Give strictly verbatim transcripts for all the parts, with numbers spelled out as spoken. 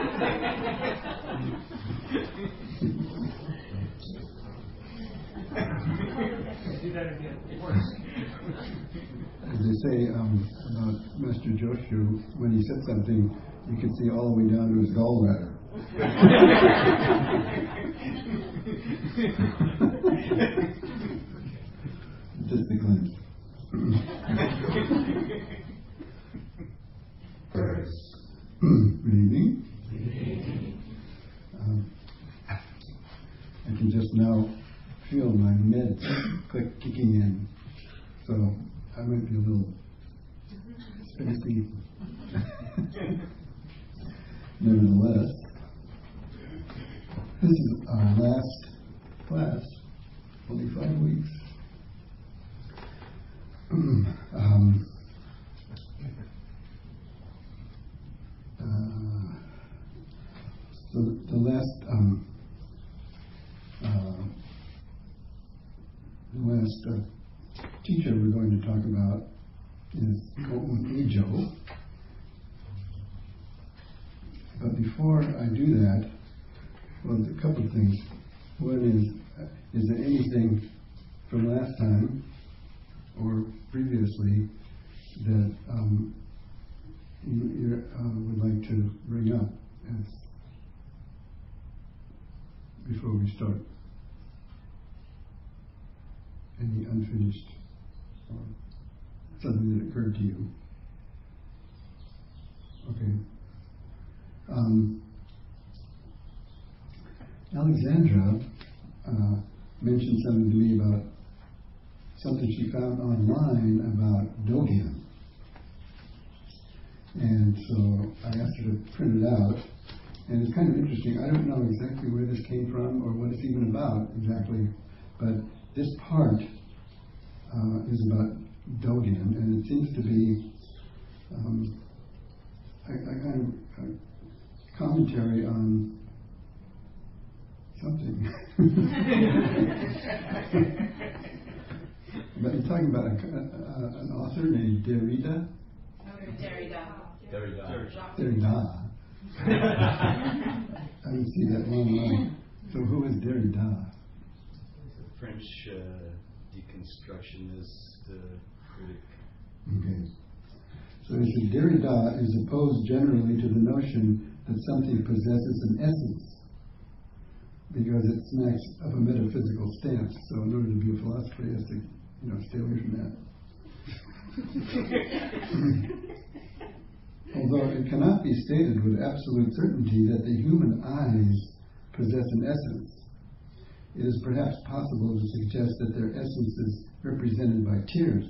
As they say um, about Master Joshu, when he said something, you could see all the way down to his gallbladder. Just a glimpse. Good evening. Um, I can just now feel my meds click kicking in, so I might be a little spacey. Nevertheless, this is our last class, only five weeks. um, uh, so the last um, uh, the last uh, teacher we're going to talk about is Kō'un Ijo. But before I do that, well, there's a couple of things. One is, uh, is there anything from last time or previously that um, you, you uh, would like to bring up as before we start? Any unfinished or something that occurred to you? Okay. Um, Alexandra uh, mentioned something to me about something she found online about Dogen. And so I asked her to print it out. And it's kind of interesting. I don't know exactly where this came from or what it's even about exactly. But this part uh, is about Dogen. And it seems to be um, a, a kind of a commentary on something. But you're talking about a, a, an author named Derrida? Derrida. Derrida. Derrida. I didn't see that one line. So who is Derrida? He's a French uh, deconstructionist uh, critic. Okay. So he said Derrida is opposed generally to the notion that something possesses an essence, because it smacks of a metaphysical stance. So in order to be a philosopher, he has to, you know, stay away from that. Although it cannot be stated with absolute certainty that the human eyes possess an essence, it is perhaps possible to suggest that their essence is represented by tears,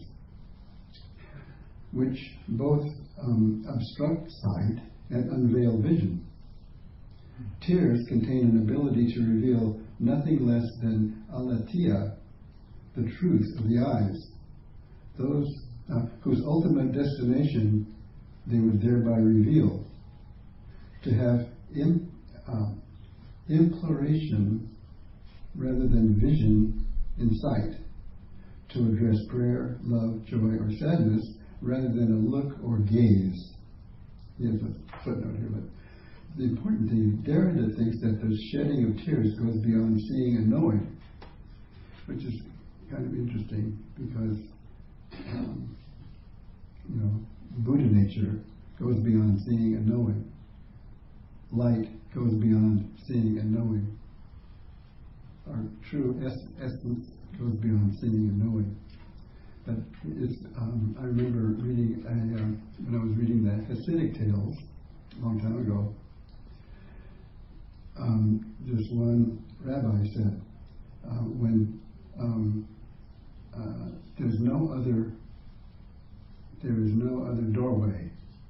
which both um, obstruct sight and unveil vision. Tears contain an ability to reveal nothing less than aletheia, the truth of the eyes, those uh, whose ultimate destination they would thereby reveal. To have im, uh, imploration rather than vision in sight. To address prayer, love, joy, or sadness rather than a look or gaze. Here's a footnote here, but the important thing, Derrida thinks that the shedding of tears goes beyond seeing and knowing, which is kind of interesting because, um, you know, Buddha nature goes beyond seeing and knowing. Light goes beyond seeing and knowing. Our true es- essence goes beyond seeing and knowing. But it's, um, I remember reading, a, uh, when I was reading the Hasidic tales a long time ago, um, this one rabbi said, uh, when um, uh, there's no other, there is no other doorway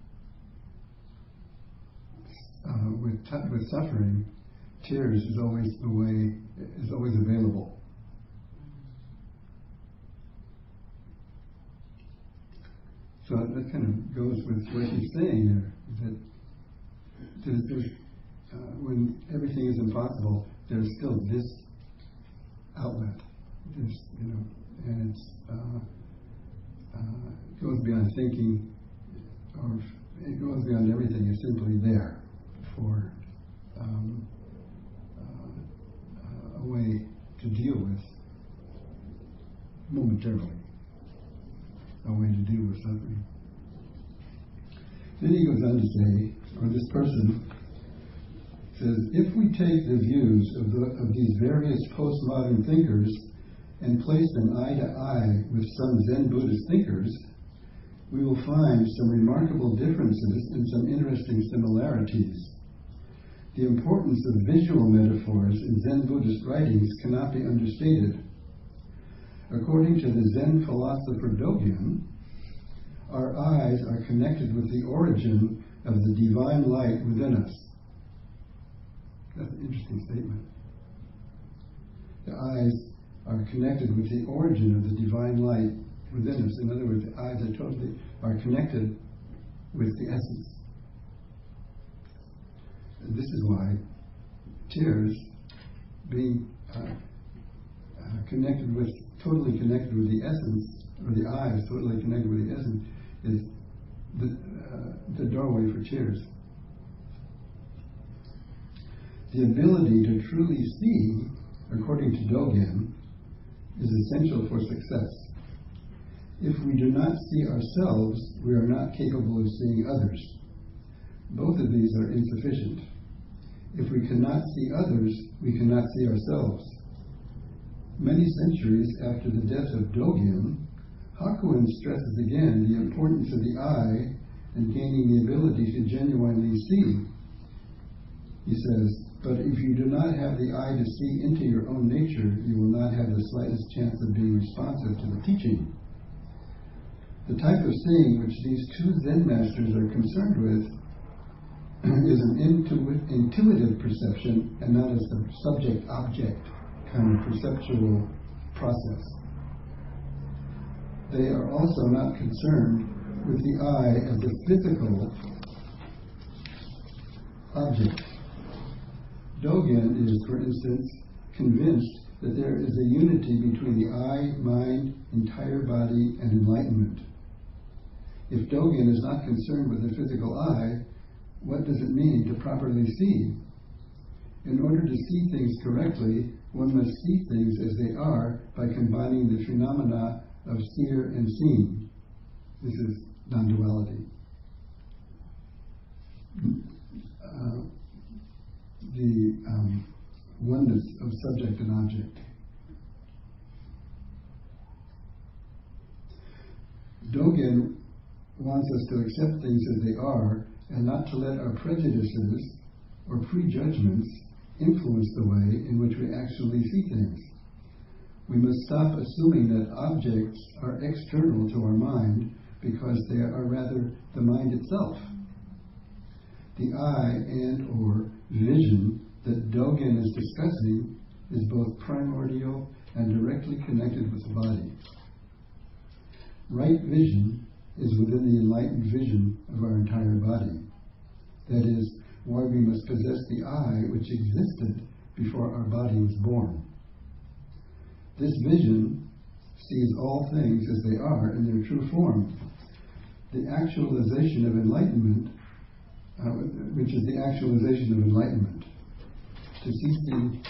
uh, with t- with suffering, tears is always the way, is always available. So that kind of goes with what he's saying there, that there's, there's, uh, when everything is impossible, there's still this outlet, this, you know, and it's uh, uh, it goes beyond thinking, or it goes beyond everything. It's simply there for Then he goes on to say, or this person says, if we take the views of, the, of these various postmodern thinkers and place them eye to eye with some Zen Buddhist thinkers, we will find some remarkable differences and some interesting similarities. The importance of visual metaphors in Zen Buddhist writings cannot be understated. According to the Zen philosopher Dogen, our eyes are connected with the origin of the divine light within us. That's an interesting statement. The eyes are connected with the origin of the divine light within us. In other words, the eyes are totally are connected with the essence. And this is why tears, being uh, uh, connected with, totally connected with the essence, or the eyes totally connected with the essence, is the, uh, the doorway for tears. The ability to truly see, according to Dogen, is essential for success. If we do not see ourselves, we are not capable of seeing others. Both of these are insufficient. If we cannot see others, we cannot see ourselves. Many centuries after the death of Dogen, Hakuin stresses again the importance of the eye and gaining the ability to genuinely see. He says, but if you do not have the eye to see into your own nature, you will not have the slightest chance of being responsive to the teaching. The type of seeing which these two Zen masters are concerned with is an intu- intuitive perception and not as a subject-object kind of perceptual process. They are also not concerned with the eye as a physical object. Dogen is, for instance, convinced that there is a unity between the eye, mind, entire body, and enlightenment. If Dogen is not concerned with the physical eye, what does it mean to properly see? In order to see things correctly, one must see things as they are by combining the phenomena of seer and seen. This is non-duality. Uh, the um, oneness of subject and object. Dogen wants us to accept things as they are and not to let our prejudices or prejudgments influence the way in which we actually see things. We must stop assuming that objects are external to our mind because they are rather the mind itself. The eye and or vision that Dogen is discussing is both primordial and directly connected with the body. Right vision is within the enlightened vision of our entire body. That is why we must possess the eye which existed before our body was born. This vision sees all things as they are in their true form. The actualization of enlightenment, uh, which is the actualization of enlightenment. To see things,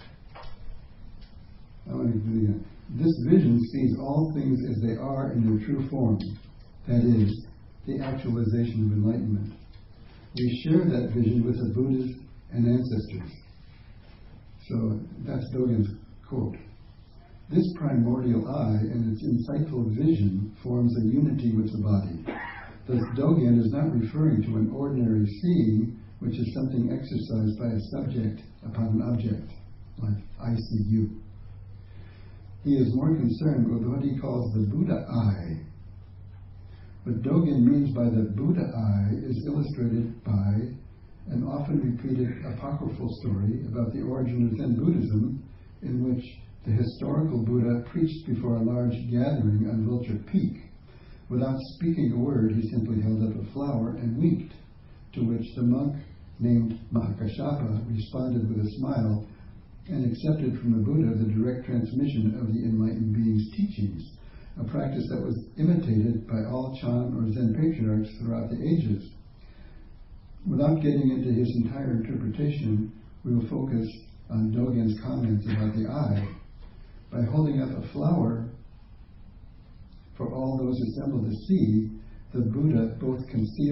I want to do it again. This vision sees all things as they are in their true form. That is, the actualization of enlightenment. We share that vision with the Buddhas and ancestors. So that's Dogen's quote. This primordial eye and its insightful vision forms a unity with the body. Thus, Dogen is not referring to an ordinary seeing, which is something exercised by a subject upon an object, like I see you. He is more concerned with what he calls the Buddha eye. What Dogen means by the Buddha eye is illustrated by an often repeated apocryphal story about the origin of Zen Buddhism, in which the historical Buddha preached before a large gathering on Vulture Peak. Without speaking a word, he simply held up a flower and winked, to which the monk named Mahakashapa responded with a smile and accepted from the Buddha the direct transmission of the enlightened being's teachings, a practice that was imitated by all Chan or Zen patriarchs throughout the ages. Without getting into his entire interpretation, we will focus on Dogen's comments about the eye. By holding up a flower for all those assembled to see, the Buddha both conceals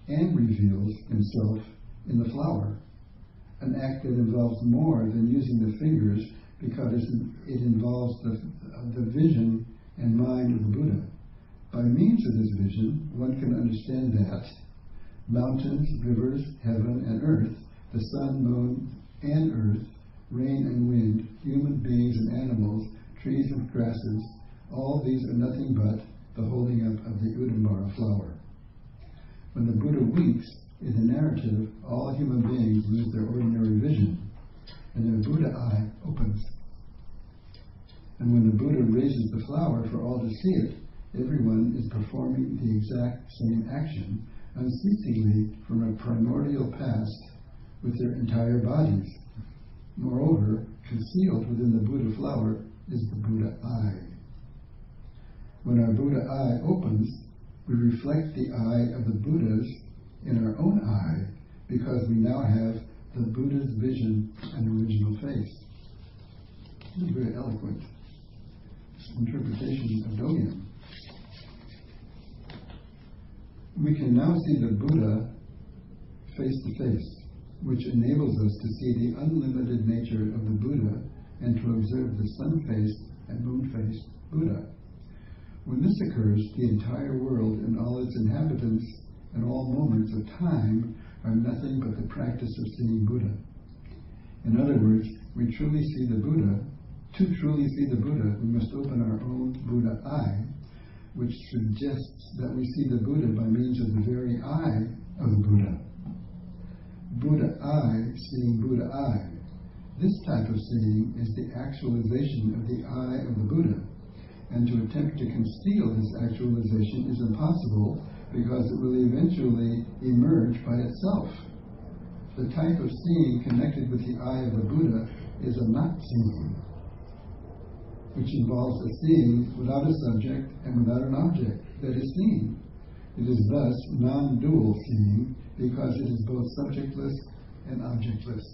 and reveals himself in the flower, an act that involves more than using the fingers because it involves the, the vision and mind of the Buddha. By means of this vision, one can understand that mountains, rivers, heaven and earth, the sun, moon and earth, rain and wind, human beings and animals, trees and grasses, all these are nothing but the holding up of the Udambara flower. When the Buddha weeps, in the narrative, all human beings lose their ordinary vision, and their Buddha eye opens. And when the Buddha raises the flower for all to see it, everyone is performing the exact same action, unceasingly from a primordial past with their entire bodies. Moreover, concealed within the Buddha flower is the Buddha eye. When our Buddha eye opens, we reflect the eye of the Buddhas in our own eye because we now have the Buddha's vision and original face. This is very eloquent interpretation of Dogen. We can now see the Buddha face to face, which enables us to see the unlimited nature of the Buddha and to observe the sun-faced and moon-faced Buddha. When this occurs, the entire world and all its inhabitants and all moments of time are nothing but the practice of seeing Buddha. In other words, we truly see the Buddha. To truly see the Buddha, we must open our own Buddha eye, which suggests that we see the Buddha by means of the very eye of the Buddha. Buddha eye seeing Buddha eye. This type of seeing is the actualization of the eye of the Buddha, and to attempt to conceal this actualization is impossible because it will eventually emerge by itself. The type of seeing connected with the eye of the Buddha is a not seeing, which involves a seeing without a subject and without an object that is seen. It is thus non-dual seeing because it is both subjectless and objectless.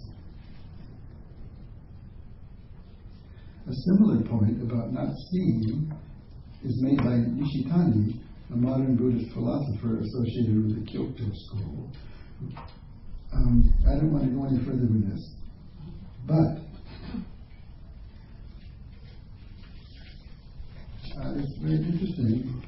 A similar point about not seeing is made by Nishitani, a modern Buddhist philosopher associated with the Kyoto school. Um, I don't want to go any further with this, but uh, it's very interesting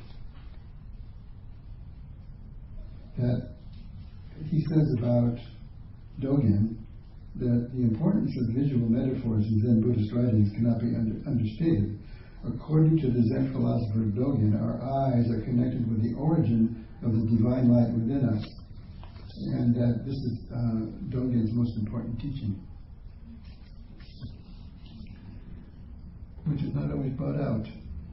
that he says about Dogen that the importance of visual metaphors in Zen Buddhist writings cannot be under, understated. According to the Zen philosopher Dogen, our eyes are connected with the origin of the divine light within us, and that this is uh, Dogen's most important teaching, which is not always brought out.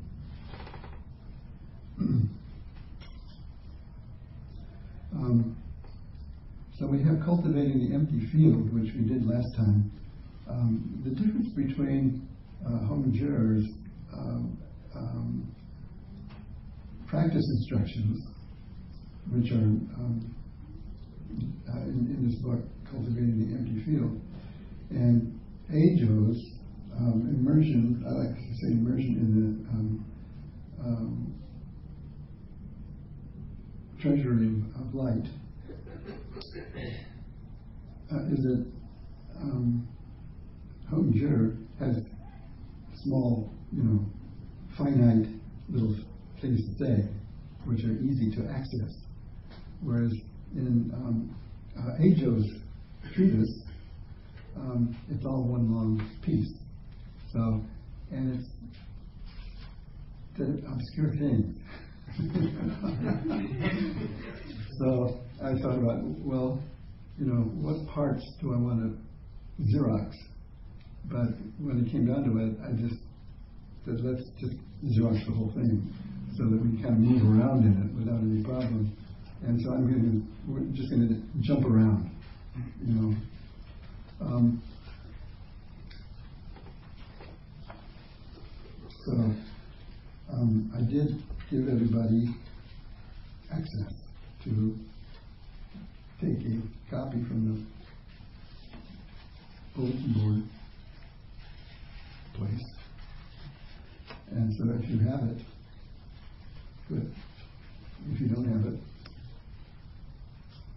um, So we have cultivating the empty field, which we did last time. Um, the difference between uh, Hongzhi's um, um, practice instructions, which are um, uh, in, in this book, Cultivating the Empty Field, and Eijo's um, immersion, I like to say immersion in the um, um, treasury of, of light, Uh, is that um, Hongzhi has small, you know, finite little things to say, which are easy to access. Whereas in um, uh, Eijo's treatise, um, it's all one long piece. So, and it's the obscure things. So I thought about, well, you know, what parts do I want to Xerox? But when it came down to it, I just said, let's just Xerox the whole thing so that we kind of move around in it without any problem. And so I'm going to, we're just going to jump around, you know. Um, so um, I did give everybody access to take a copy from the bulletin board place. And so if you have it, good. If you don't have it,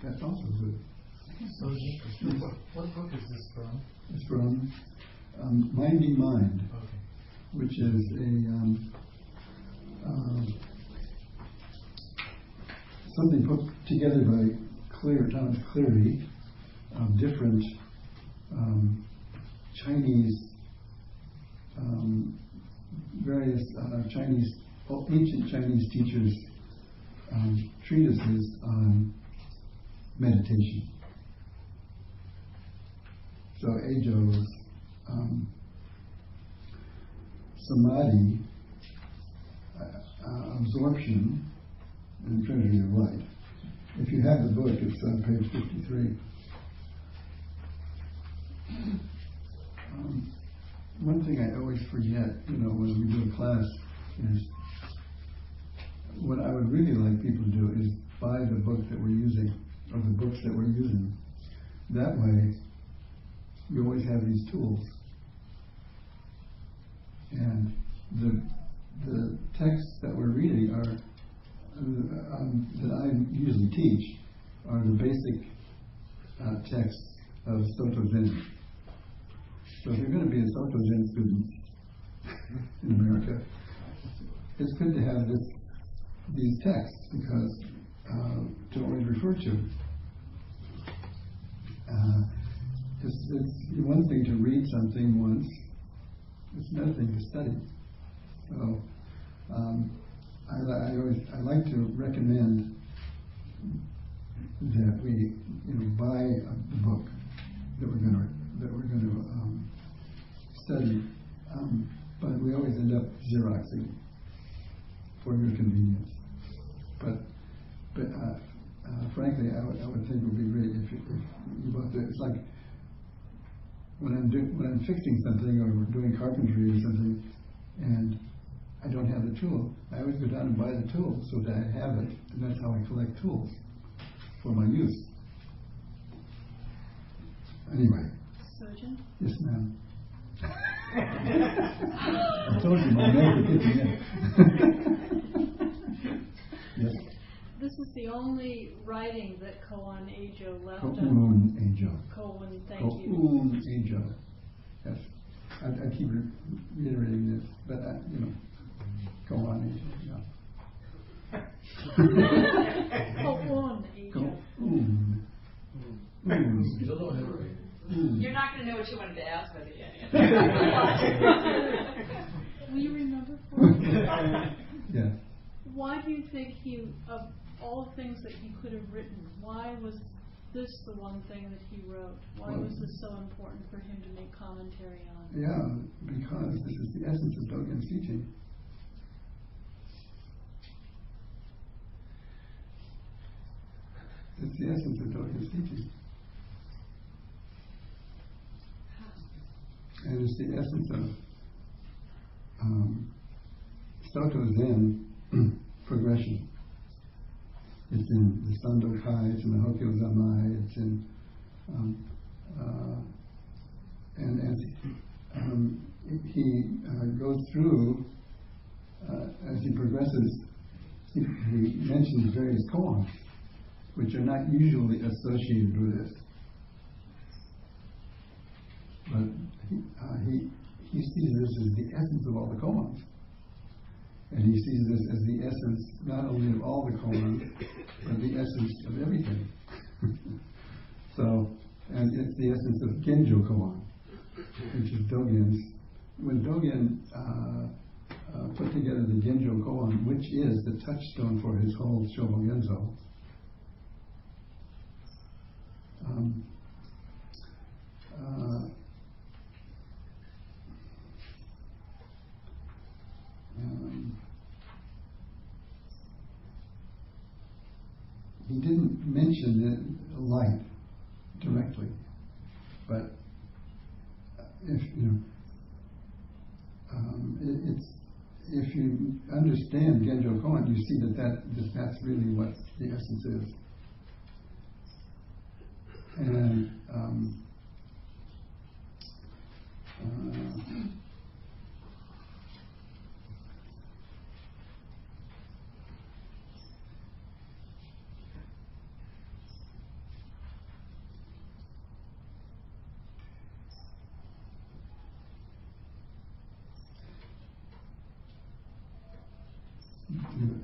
that's also good. So, what, what book is this from? It's from um, Minding Mind, Okay. which is a um, um, something put together by Clear, Thomas Cleary, of different um, Chinese, um, various uh, Chinese, ancient Chinese teachers' um, treatises on meditation. So Ajo's um, Samadhi, uh, uh, absorption, and treasury of light. If you have the book, it's on page fifty-three. Um, one thing I always forget, you know, when we do a class is what I would really like people to do is buy the book that we're using, or the books that we're using. That way, you always have these tools. And the the texts that we're reading are uh, um, that I usually teach are the basic uh, texts of Soto Zen. So if you're going to be a Soto Zen student in America, it's good to have this these texts because uh, to always refer to. Uh, it's, it's one thing to read something once. It's another thing to study. So um, I, I always I like to recommend that we you know buy a book that we're going to that we're going to um, study, um, but we always end up Xeroxing for your convenience. But but uh, uh, frankly, I would I would think it would be great if you, if you bought the. It's like when I'm do, when I'm fixing something or doing carpentry or something, and I don't have the tool, I always go down and buy the tool so that I have it, and that's how I collect tools for my use. Anyway. Surgeon? Yes, ma'am. I told you my nerves are kicking in. Yes. This is the only writing that Koan Ajo left on. Koun Ajo. Koan, thank Koun you. Koun Ajo. Yes. I, I keep re- reiterating this, but I, you know, Koan Ajo. Yeah. Koan Ajo. Koun. Koun. You're not going to know what you wanted to ask by the end. Will you remember for me? Yeah. Why do you think he, of all the things that he could have written, why was this the one thing that he wrote? Why well, was this so important for him to make commentary on? Yeah, because this is the essence of Dogen's teaching. It's the essence of Dogen's teaching. And it's the essence of um, Soto Zen progression. It's in the Sando Kai, it's in the Hokyo Zamai, it's in um, uh, and as um, he uh, goes through, uh, as he progresses, he, he mentions various koans, which are not usually associated with this. But he, uh, he, he sees this as the essence of all the koans. And he sees this as the essence not only of all the koans, but the essence of everything. So, and it's the essence of Genjo koan, which is Dogen's. When Dogen uh, uh, put together the Genjo koan, which is the touchstone for his whole Shobogenzo, um, uh, Um, he didn't mention the light directly, but if you know, um, it, it's if you understand Genjo Koan, you see that, that that that's really what the essence is, and um, uh,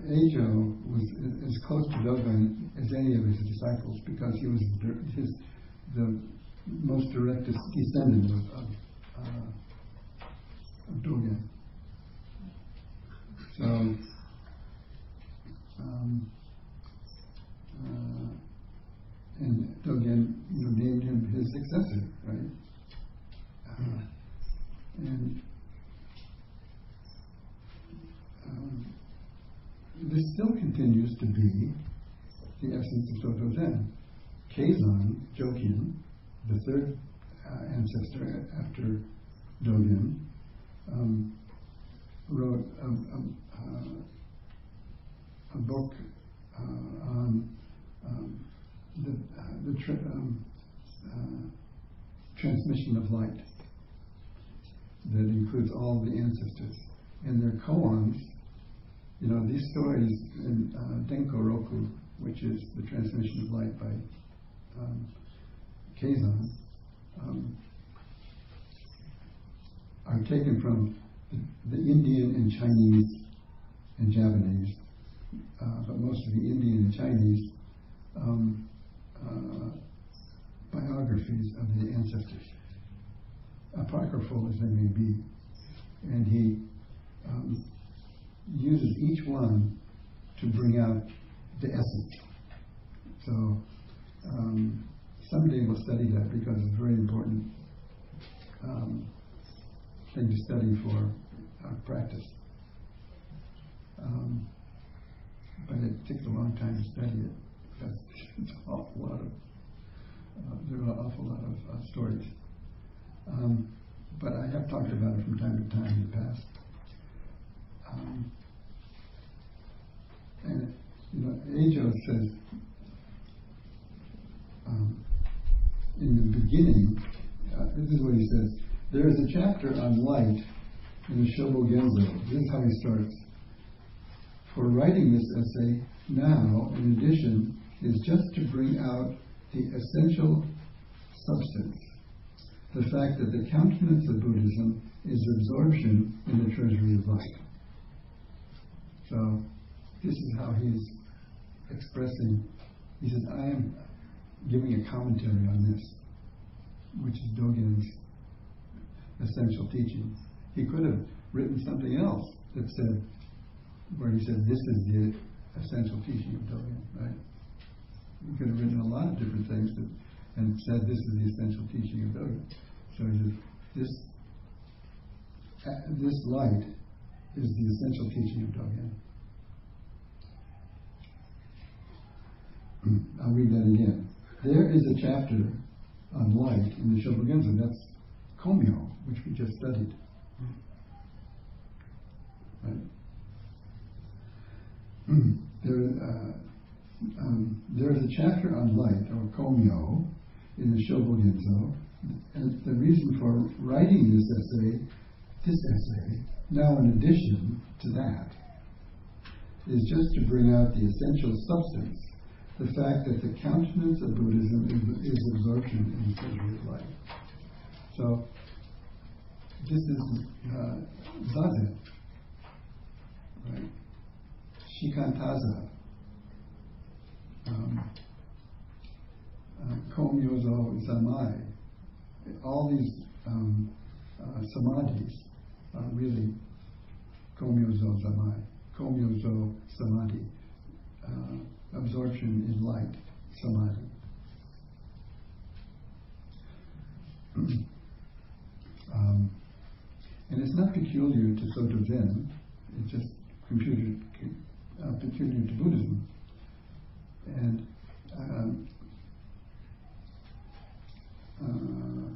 Ajo was as close to Dogen as any of his disciples because he was his the most direct descendant of, of, uh, of Dogen. So, um, uh, and Dogen, you know, named him his successor, right? Uh, and um, this still continues to be the essence of Soto Zen. Keizan, Jokien, the third uh, ancestor after Dogen, um, wrote a, a, uh, a book uh, on um, the, uh, the tra- um, uh, transmission of light that includes all the ancestors. And their koans, you know, these stories in uh, Denko Roku, which is the transmission of light by um, Keizan, um, are taken from the, the Indian and Chinese and Japanese, uh, but most of the Indian and Chinese um, uh, biographies of the ancestors, apocryphal as they may be. And he um, uses each one to bring out the essence. So um, someday we'll study that because it's a very important um, thing to study for our practice. Um, but it takes a long time to study it because it's an awful lot of uh, there are an awful lot of uh, stories. Um, but I have talked about it from time to time in the past. Um, and you know, Ajo says um, in the beginning, uh, this is what he says: there is a chapter on light in the Shobo Genzo. This is how he starts. For writing this essay now, in addition, is just to bring out the essential substance, the fact that the countenance of Buddhism is absorption in the treasury of light. So this is how he's expressing. He says, I am giving a commentary on this, which is Dogen's essential teaching. He could have written something else that said, where he said, this is the essential teaching of Dogen, right? He could have written a lot of different things that, and said, this is the essential teaching of Dogen. So he says, this, uh, this light is the essential teaching of Dogen. I'll read that again. There is a chapter on light in the Shobogenzo. That's Komyo, which we just studied. Right? There, uh, um, there is a chapter on light, or Komyo, in the Shobogenzo. And the reason for writing this essay, this essay, now in addition to that, is just to bring out the essential substance, the fact that the countenance of Buddhism is, is absorption in the treasury of life. So, this is uh, Zazen, right? Shikantaza, um, uh, Komyozo Zamai. All these um, uh, samadhis are really Komyozo Zamai, Komyozo Samadhi, uh, absorption in light, Samadhi. um, and it's not peculiar to Soto Zen, it's just computer, uh, peculiar to Buddhism. And um, uh,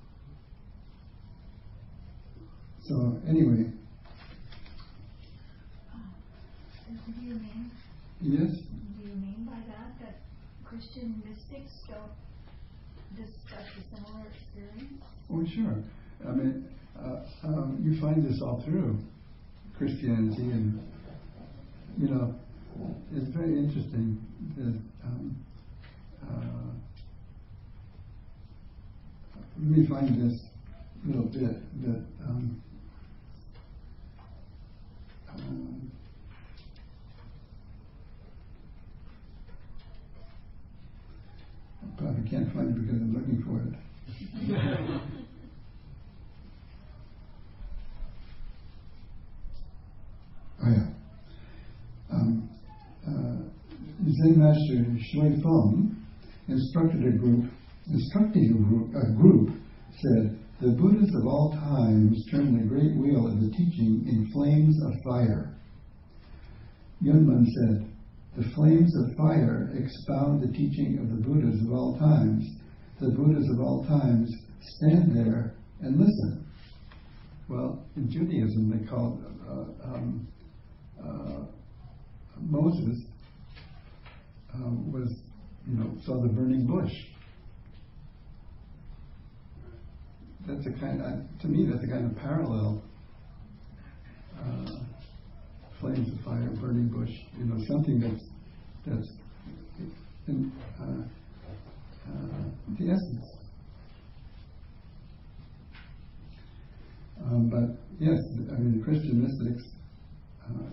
so anyway, do you mean? Yes. Do you mean by that that Christian mystics don't discuss a similar experience? Oh, sure. I mean, uh, um, you find this all through Christianity, and you know, it's very interesting that. Um, uh, let me find this little bit that. Um, um, I can't find it because I'm looking for it. Oh yeah. Um, uh, Zen Master Shui Feng instructed a group, instructing a group, a group said, "The Buddhas of all times turn the great wheel of the teaching in flames of fire." Yunmen said, "The flames of fire expound the teaching of the Buddhas of all times. The Buddhas of all times stand there and listen." Well, in Judaism they call uh, um, uh, Moses um, was, you know, saw the burning bush. That's a kind of, to me, that's a kind of parallel. Uh, flames of fire, burning bush. You know, something that's that's in uh, uh, the essence. Um, but yes, I mean, Christian mystics uh,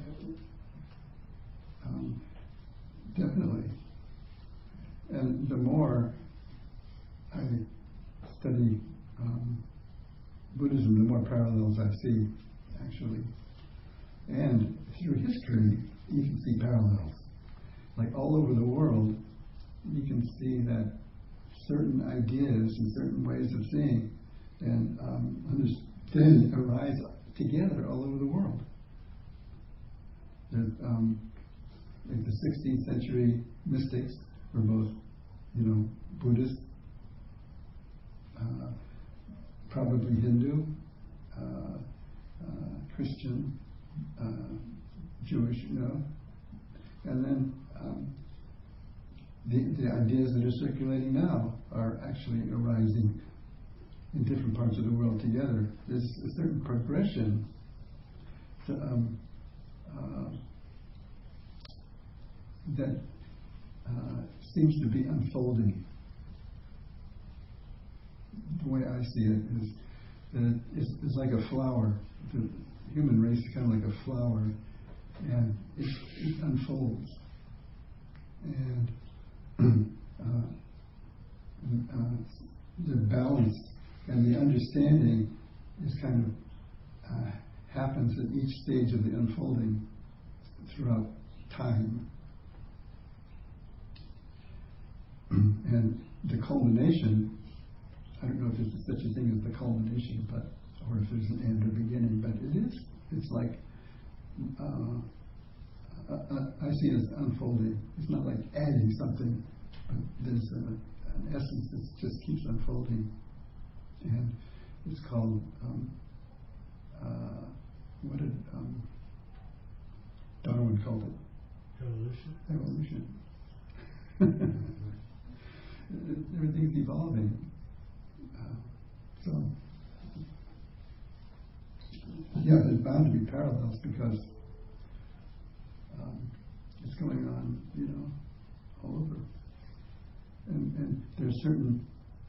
um, definitely. And the more I study um, Buddhism, the more parallels I see, actually. And through history, you can see parallels. Like all over the world, you can see that certain ideas and certain ways of seeing and um, understanding arise together all over the world. There's, um, like the sixteenth century mystics were both, you know, Buddhist, uh, probably Hindu, uh, uh, Christian, uh, Jewish, you know, and then um, the, the ideas that are circulating now are actually arising in different parts of the world together. There's a certain progression to, um, uh, that uh, seems to be unfolding. The way I see it is that it's, it's like a flower. The human race is kind of like a flower, and it, it unfolds. And uh, uh, the balance and the understanding is kind of uh, happens at each stage of the unfolding throughout time. And the culmination, I don't know if there's such a thing as the culmination, but or if there's an end or beginning, but it is. It's like uh, I, I see it as unfolding. It's not like adding something, but there's a, an essence that just keeps unfolding, and it's called um, uh, what did um, Darwin called it? Evolution. Evolution. Everything's evolving. Uh, so, yeah, there's bound to be parallels because um, it's going on, you know, all over. And, and there's certain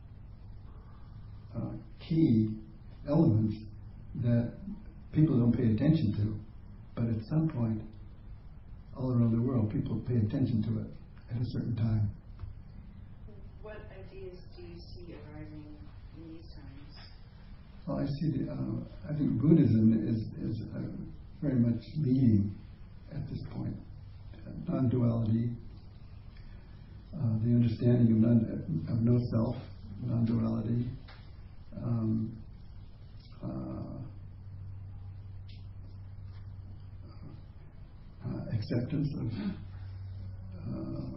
uh, key elements that people don't pay attention to, but at some point, all around the world, people pay attention to it at a certain time. What ideas do you see arising in these times? Well, I see. The, uh, I think Buddhism is is uh, very much leading at this point. Uh, non-duality, uh, the understanding of non of no self, non-duality, um, uh, uh, acceptance of uh,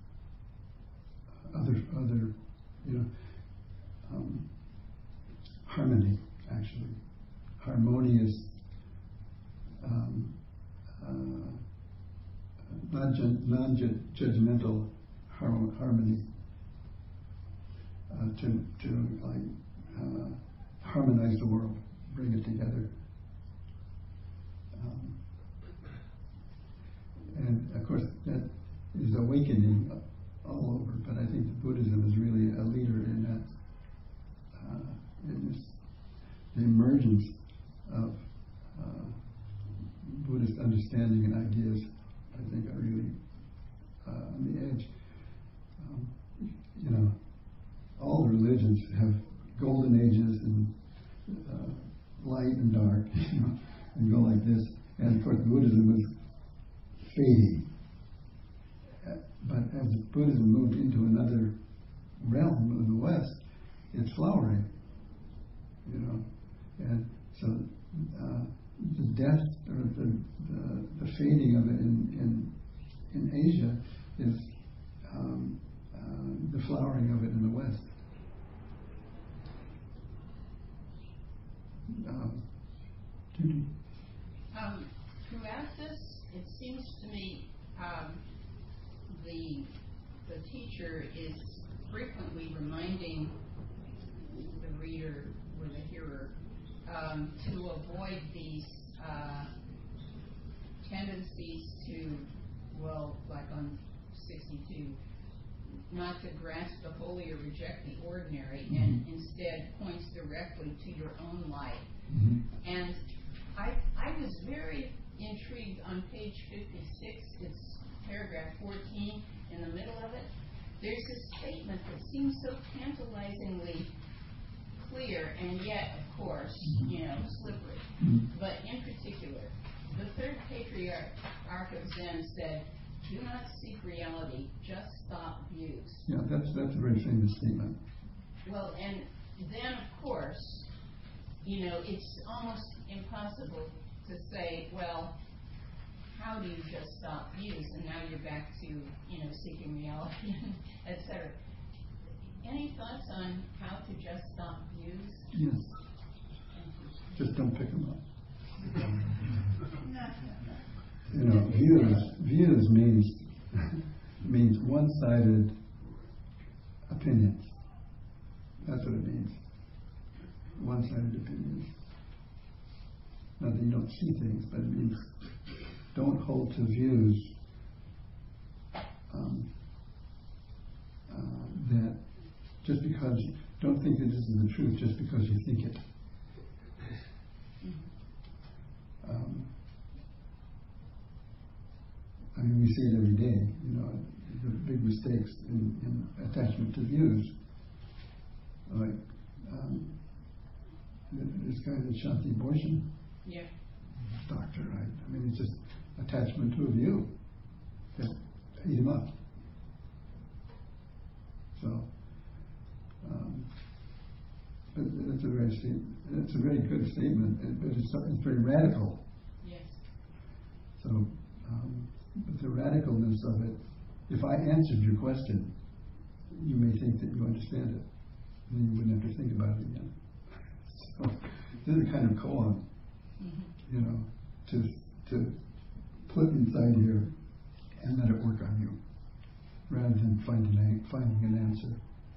other other, you know. Um, harmony, actually. Harmonious, um, uh, non-judgmental har- harmony uh, to, to like uh, harmonize the world, bring it together. Um, and of course, that is awakening all over, but I think Buddhism is really a leader in that. Uh, in this, the emergence of uh, Buddhist understanding and ideas, I think, are really uh, on the edge. Um, you know, religions have golden ages and uh, light and dark, you know, and go like this. And of course, Buddhism was fading. Uh, but as Buddhism moved into another realm in the West, it's flowering, you know. And so uh, the death or the, the, the fading of it in, in, in Asia is um, uh, the flowering of it in the West. Um, Judy? Um, throughout this, it seems to me um, the the teacher is frequently reminding the reader or the hearer um, to avoid these uh, tendencies to, well, like on sixty-two, not to grasp the holy or reject the ordinary, mm-hmm. and instead points directly to your own life. Mm-hmm. And I, I was very intrigued on page fifty-six, it's paragraph fourteen, in the middle of it. There's a statement that seems so tantalizingly clear, and yet, of course, you know, slippery. Mm-hmm. But in particular, the third patriarch of Zen said, "Do not seek reality, just stop views." Yeah, that's that's a very famous statement. Well, and then, of course, you know, it's almost impossible to say, well, how do you just stop views? And now you're back to, you know, seeking reality, et cetera. Any thoughts on how to just stop views? Yes. Just don't pick them up. You know, views views means means one-sided opinions. That's what it means. One-sided opinions. Not that you don't see things, but it means don't hold to views um, uh, that just because, don't think that this is the truth just because you think it. Um, I mean, we see it every day, you know, the big mistakes in, in attachment to views. Like um, this guy that shot the abortion yeah. doctor, right? I mean, it's just attachment to a view that ate him up. So, um, but that's a very that's a very good statement, but it's, it's very radical. Yes. So, um, but the radicalness of it, if I answered your question, you may think that you understand it, and then you wouldn't have to think about it again. So, this is a kind of koan, mm-hmm. you know, to to put inside here and let it work on you, rather than finding a, finding an answer.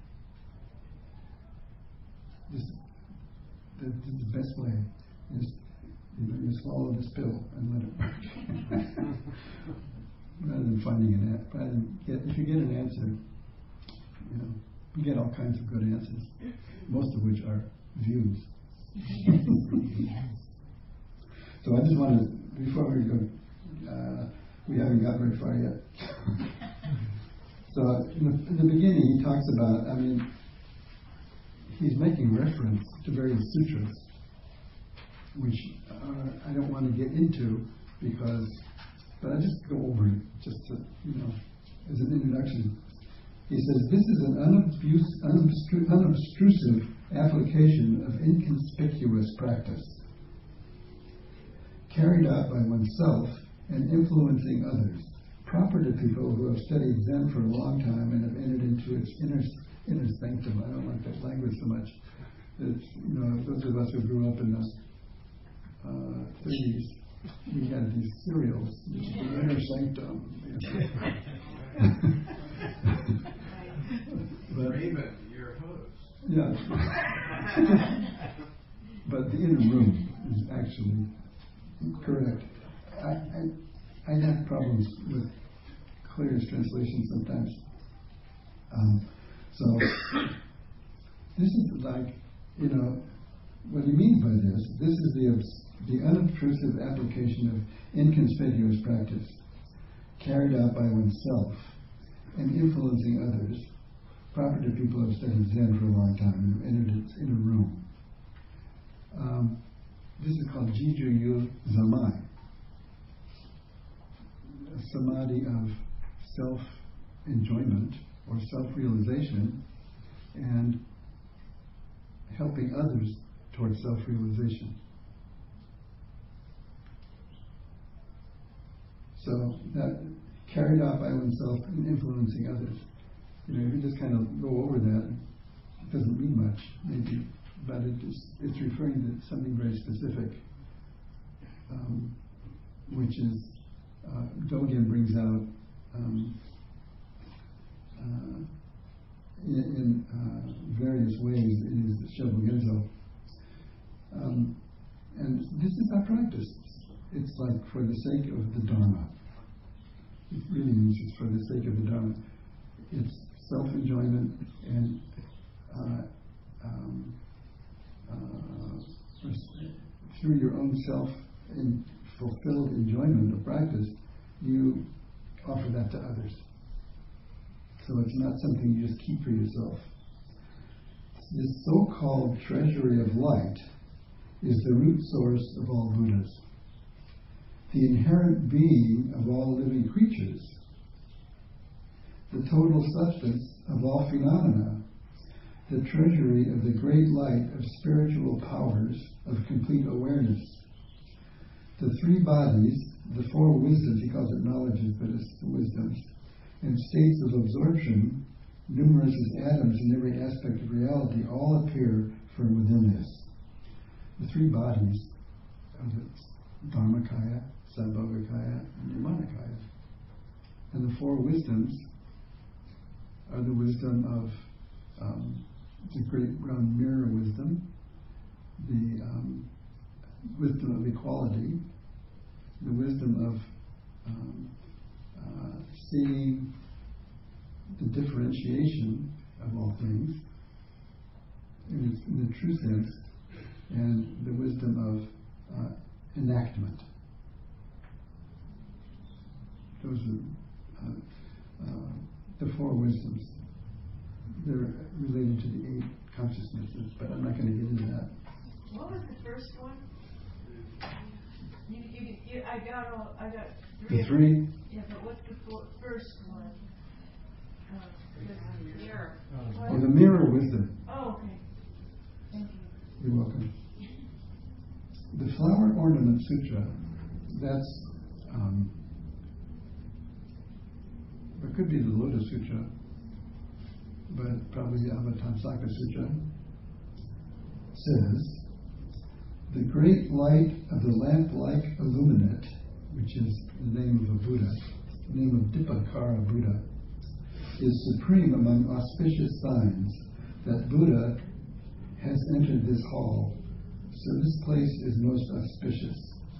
This, the, the best way is, you know, you swallow this pill and let it work, rather than finding an answer. Rather than get, if you get an answer, you know, you get all kinds of good answers, most of which are views. So I just want to, before we go, uh, we haven't got very far yet. So in the, in the beginning he talks about, I mean, he's making reference to various sutras, which uh, I don't want to get into because, but I just go over it just to, you know, as an introduction. He says, this is an unobtrus- unobstru- unobtrusive application of inconspicuous practice, carried out by oneself and influencing others, proper to people who have studied Zen for a long time and have entered into its inner inner sanctum. I don't like that language so much. It's, you know, those of us who grew up in the uh, thirties, we had these serials, the inner sanctum. But, Raven, your host. yeah. But the inner room is actually correct. I, I, I have problems with Clear's translation sometimes. Um, so, this is like, you know, what he means by this, this is the, the unobtrusive application of inconspicuous practice, carried out by oneself and influencing others, cooperative people have studied Zen for a long time and entered it in a room. Um, this is called Jiju Yu Zamai, a samadhi of self-enjoyment or self-realization and helping others towards self-realization. So that carried out by oneself and influencing others. You know, if you just kind of go over that, it doesn't mean much, maybe, but it is, it's referring to something very specific, um, which is, uh, Dogen brings out um, uh, in, in uh, various ways in his Shobu Genzo. Um, and this is our practice. It's like for the sake of the Dharma. It really means it's for the sake of the Dharma. It's self-enjoyment and uh, um, uh, through your own self in fulfilled enjoyment of practice, you offer that to others. So it's not something you just keep for yourself. This so-called treasury of light is the root source of all Buddhas, the inherent being of all living creatures, the total substance of all phenomena, the treasury of the great light of spiritual powers of complete awareness. The three bodies, the four wisdoms, he calls it knowledges, but it's the wisdoms, and states of absorption, numerous as atoms in every aspect of reality, all appear from within this. The three bodies are the Dharmakaya, Sambhogakaya, and Nirmanakaya. And the four wisdoms are the wisdom of um, the great round mirror wisdom, the um, wisdom of equality, the wisdom of um, uh, seeing the differentiation of all things in, its, in the true sense, and the wisdom of uh, enactment. Those are uh, uh, the four wisdoms. They're related to the eight consciousnesses, but I'm not going to get into that. What was the first one? You, you, you, I got all, I got three. The of three? them. Yeah, but what's the fo- first one? Uh, the mirror. Oh, the mirror wisdom. Oh, okay. Thank you. You're welcome. The Flower Ornament Sutra, that's, um, it could be the Lotus Sutra, but probably the Avatamsaka Sutra, says, the great light of the lamp-like illuminate, which is the name of a Buddha, the name of Dipakara Buddha, is supreme among auspicious signs that Buddha has entered this hall. So this place is most auspicious.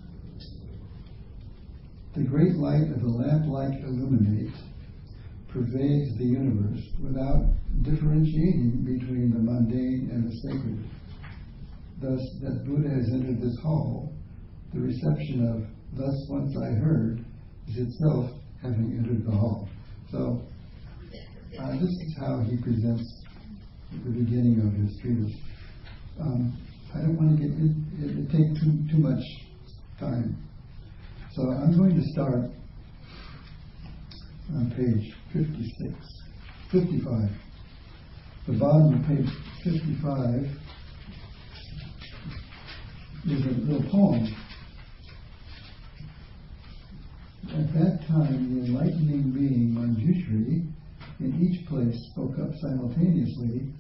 The great light of the lamp-like illuminate pervades the universe without differentiating between the mundane and the sacred. Thus, that Buddha has entered this hall, the reception of thus once I heard is itself having entered the hall. So, uh, this is how he presents the beginning of his treatise. Um, I don't want to get it, it, it take too too much time. So I'm going to start on page fifty-six, fifty-five. The bottom of page fifty-five is a little poem. At that time, the enlightening being Manjushri in each place spoke up simultaneously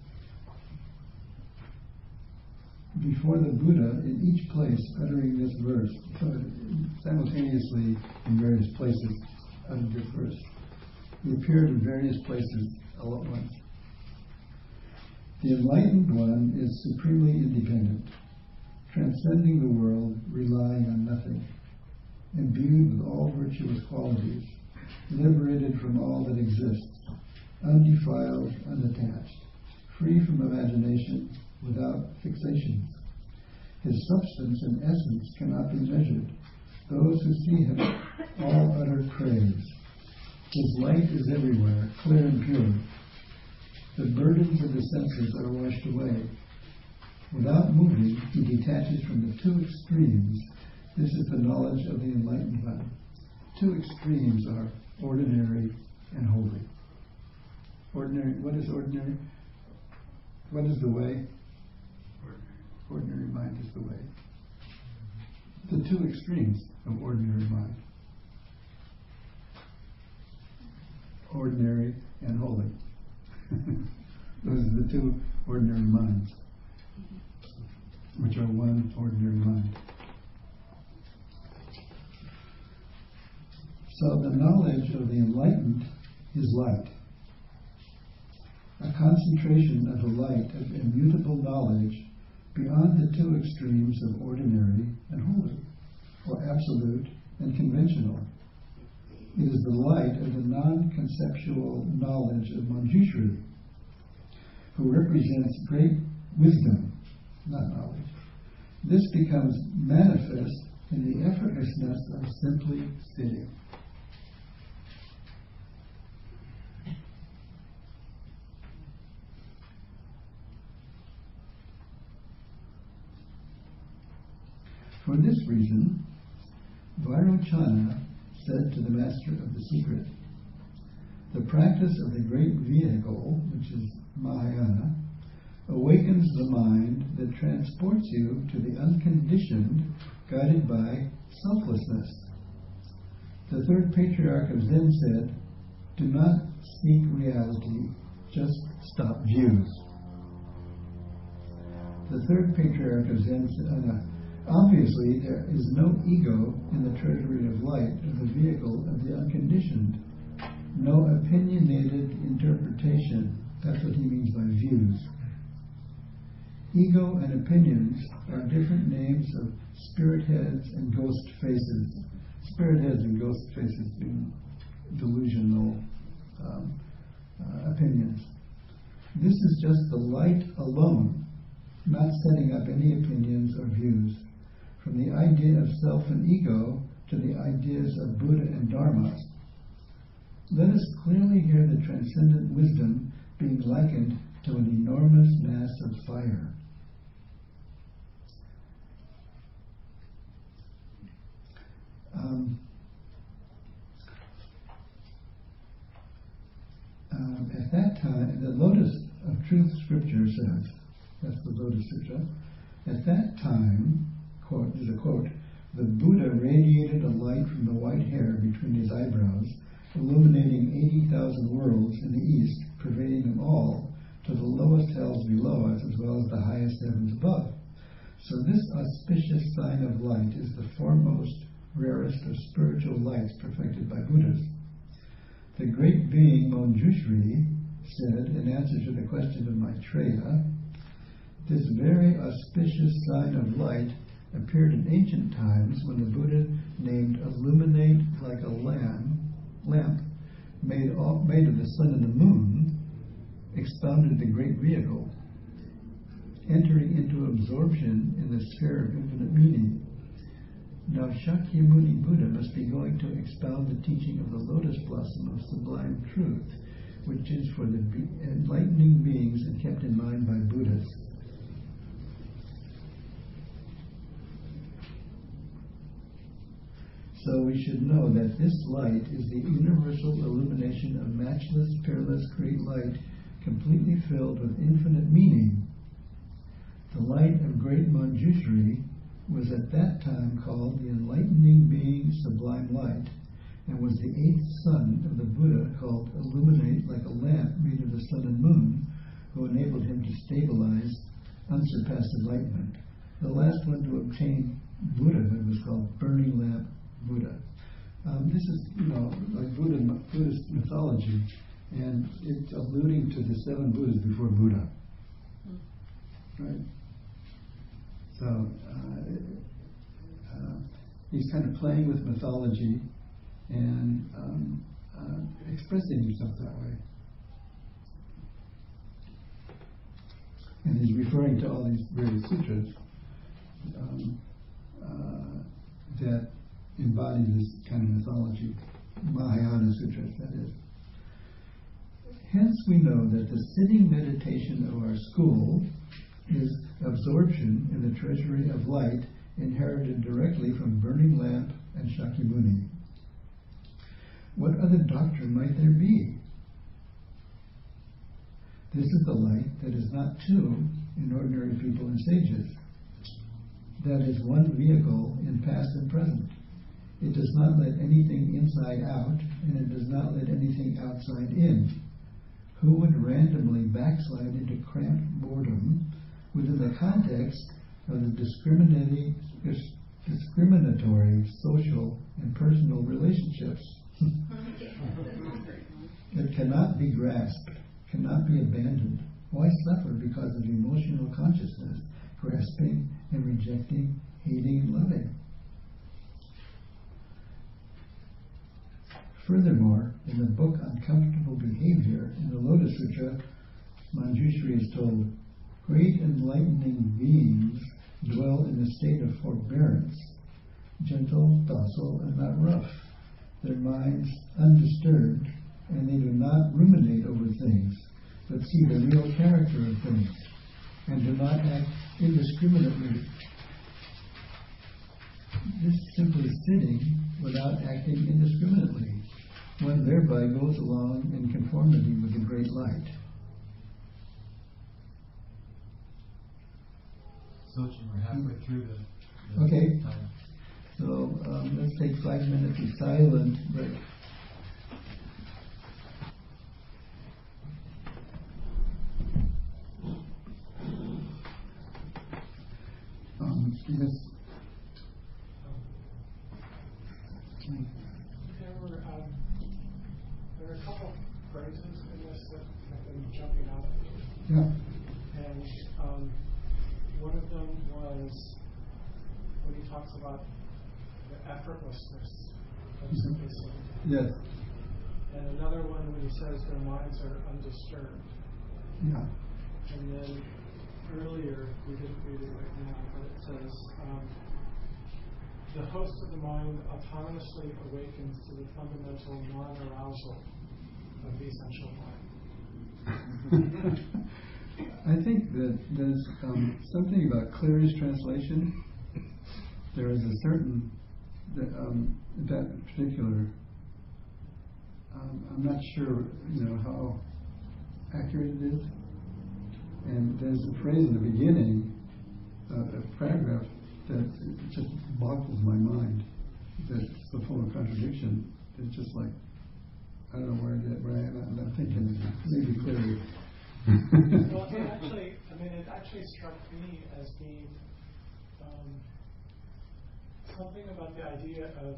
before the Buddha in each place, uttering this verse, simultaneously in various places, uttered this verse. He appeared in various places all at once. The enlightened one is supremely independent, transcending the world, relying on nothing, imbued with all virtuous qualities, liberated from all that exists, undefiled, unattached, free from imagination, without fixations. His substance and essence cannot be measured. Those who see him all utter praise. His light is everywhere, clear and pure. the burdens of the senses are washed away. Without moving, he detaches from the two extremes. This is the knowledge of the enlightened one. Two extremes are ordinary and holy. Ordinary, what is ordinary? What is the way? Ordinary. Ordinary mind is the way. The two extremes of ordinary mind. Ordinary and holy. Those are the two ordinary minds, which are one ordinary mind. So the knowledge of the enlightened is light. A concentration of the light of immutable knowledge beyond the two extremes of ordinary and holy, or absolute and conventional. It is the light of the non-conceptual knowledge of Manjushri, who represents great wisdom, not knowledge. This becomes manifest in the effortlessness of simply sitting. For this reason, Vairochana said to the master of the secret, the practice of the great vehicle, which is Mahayana, awakens the mind that transports you to the unconditioned, guided by selflessness. The third patriarch of Zen said, do not seek reality, just stop views. The third patriarch of Zen said, uh, obviously, there is no ego in the treasury of light of the vehicle of the unconditioned. No opinionated interpretation. That's what he means by views. Ego and opinions are different names of spirit heads and ghost faces. Spirit heads and ghost faces being delusional um, uh, opinions. This is just the light alone, not setting up any opinions or views. From the idea of self and ego to the ideas of Buddha and Dharma. Let us clearly hear the transcendent wisdom being likened to an enormous mass of fire. Um, um, at that time, the Lotus of Truth Scripture says, that's the Lotus Sutra, at that time, quote, is a quote, the Buddha radiated a light from the white hair between his eyebrows, illuminating eighty thousand worlds in the east, pervading them all to the lowest hells below us as well as the highest heavens above. So this auspicious sign of light is the foremost, rarest of spiritual lights perfected by Buddhas. The great being Manjushri said, in answer to the question of Maitreya, this very auspicious sign of light appeared in ancient times when the Buddha named illuminate like a lamp, lamp made, all, made of the sun and the moon, expounded the great vehicle, entering into absorption in the sphere of infinite meaning. Now Shakyamuni Buddha must be going to expound the teaching of the lotus blossom of sublime truth, which is for the be- enlightening beings and kept in mind by Buddhas. So we should know that this light is the universal illumination of matchless, peerless, great light, completely filled with infinite meaning. The light of great Manjushri was at that time called the enlightening being sublime light, and was the eighth son of the Buddha called illuminate like a lamp made of the sun and moon, who enabled him to stabilize unsurpassed enlightenment. The last one to obtain Buddhahood was called burning lamp Buddha. Um, this is, you know, like Buddha, Buddhist mythology, and it's alluding to the seven Buddhas before Buddha. Right? So, uh, uh, he's kind of playing with mythology and um, uh, expressing himself that way. And he's referring to all these various sutras um, uh, that embody this kind of mythology, Mahayana sutras, that is. Hence we know that the sitting meditation of our school is absorption in the treasury of light inherited directly from Burning Lamp and Shakyamuni. What other doctrine might there be? This is the light that is not two in ordinary people and sages. That is one vehicle in past and present. It does not let anything inside out, and it does not let anything outside in. Who would randomly backslide into cramped boredom within the context of the discriminating, discriminatory social and personal relationships that cannot be grasped, cannot be abandoned? Why suffer because of emotional consciousness, grasping and rejecting, hating and loving? Furthermore, in the book Uncomfortable Behavior, in the Lotus Sutra, Manjushri is told, great enlightening beings dwell in a state of forbearance, gentle, docile, and not rough, their minds undisturbed, and they do not ruminate over things, but see the real character of things, and do not act indiscriminately. This is simply sitting without acting indiscriminately. One thereby goes along in conformity with the great light. So we're halfway through the, the Okay. time. So um, let's take five minutes of silent break. Um, yes. There were, um, there were a couple phrases in this that have been jumping out at me. Yeah. And um, one of them was when he talks about the effortlessness of simplicity. Yes. And another one when he says their minds are undisturbed. Yeah. And then earlier, we didn't read it right now, but it says, um, the host of the mind autonomously awakens to the fundamental non-arousal of the essential mind. I think that there's um, something about Cleary's translation. There is a certain, that, um, that particular, um, I'm not sure, you know, how accurate it is. And there's a phrase in the beginning of a paragraph that just boggles my mind. That's so full of contradiction. It's just like, I don't know where, it, where I am. I'm not thinking maybe Cleary. Well, it actually, I mean, it actually struck me as being um, something about the idea of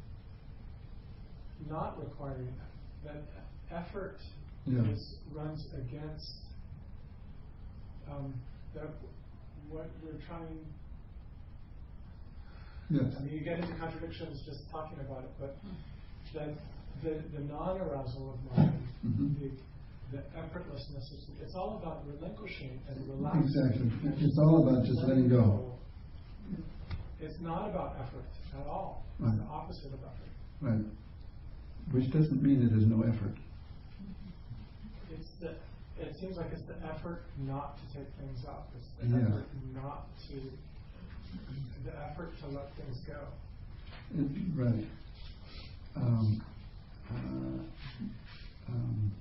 not requiring that effort Yeah. is, runs against um, that what we're trying. Yes. I mean, you get into contradictions just talking about it, but that the, the non-arousal of mind, Mm-hmm. the the effortlessness, is, it's all about relinquishing and relaxing. Exactly. It's all about just letting go. It's not about effort at all. It's Right. the opposite of effort. Right. Which doesn't mean that there's no effort. It's the, it seems like it's the effort not to take things up. It's the Yeah. effort not to, the effort to let things go. It, right. Um, uh, um,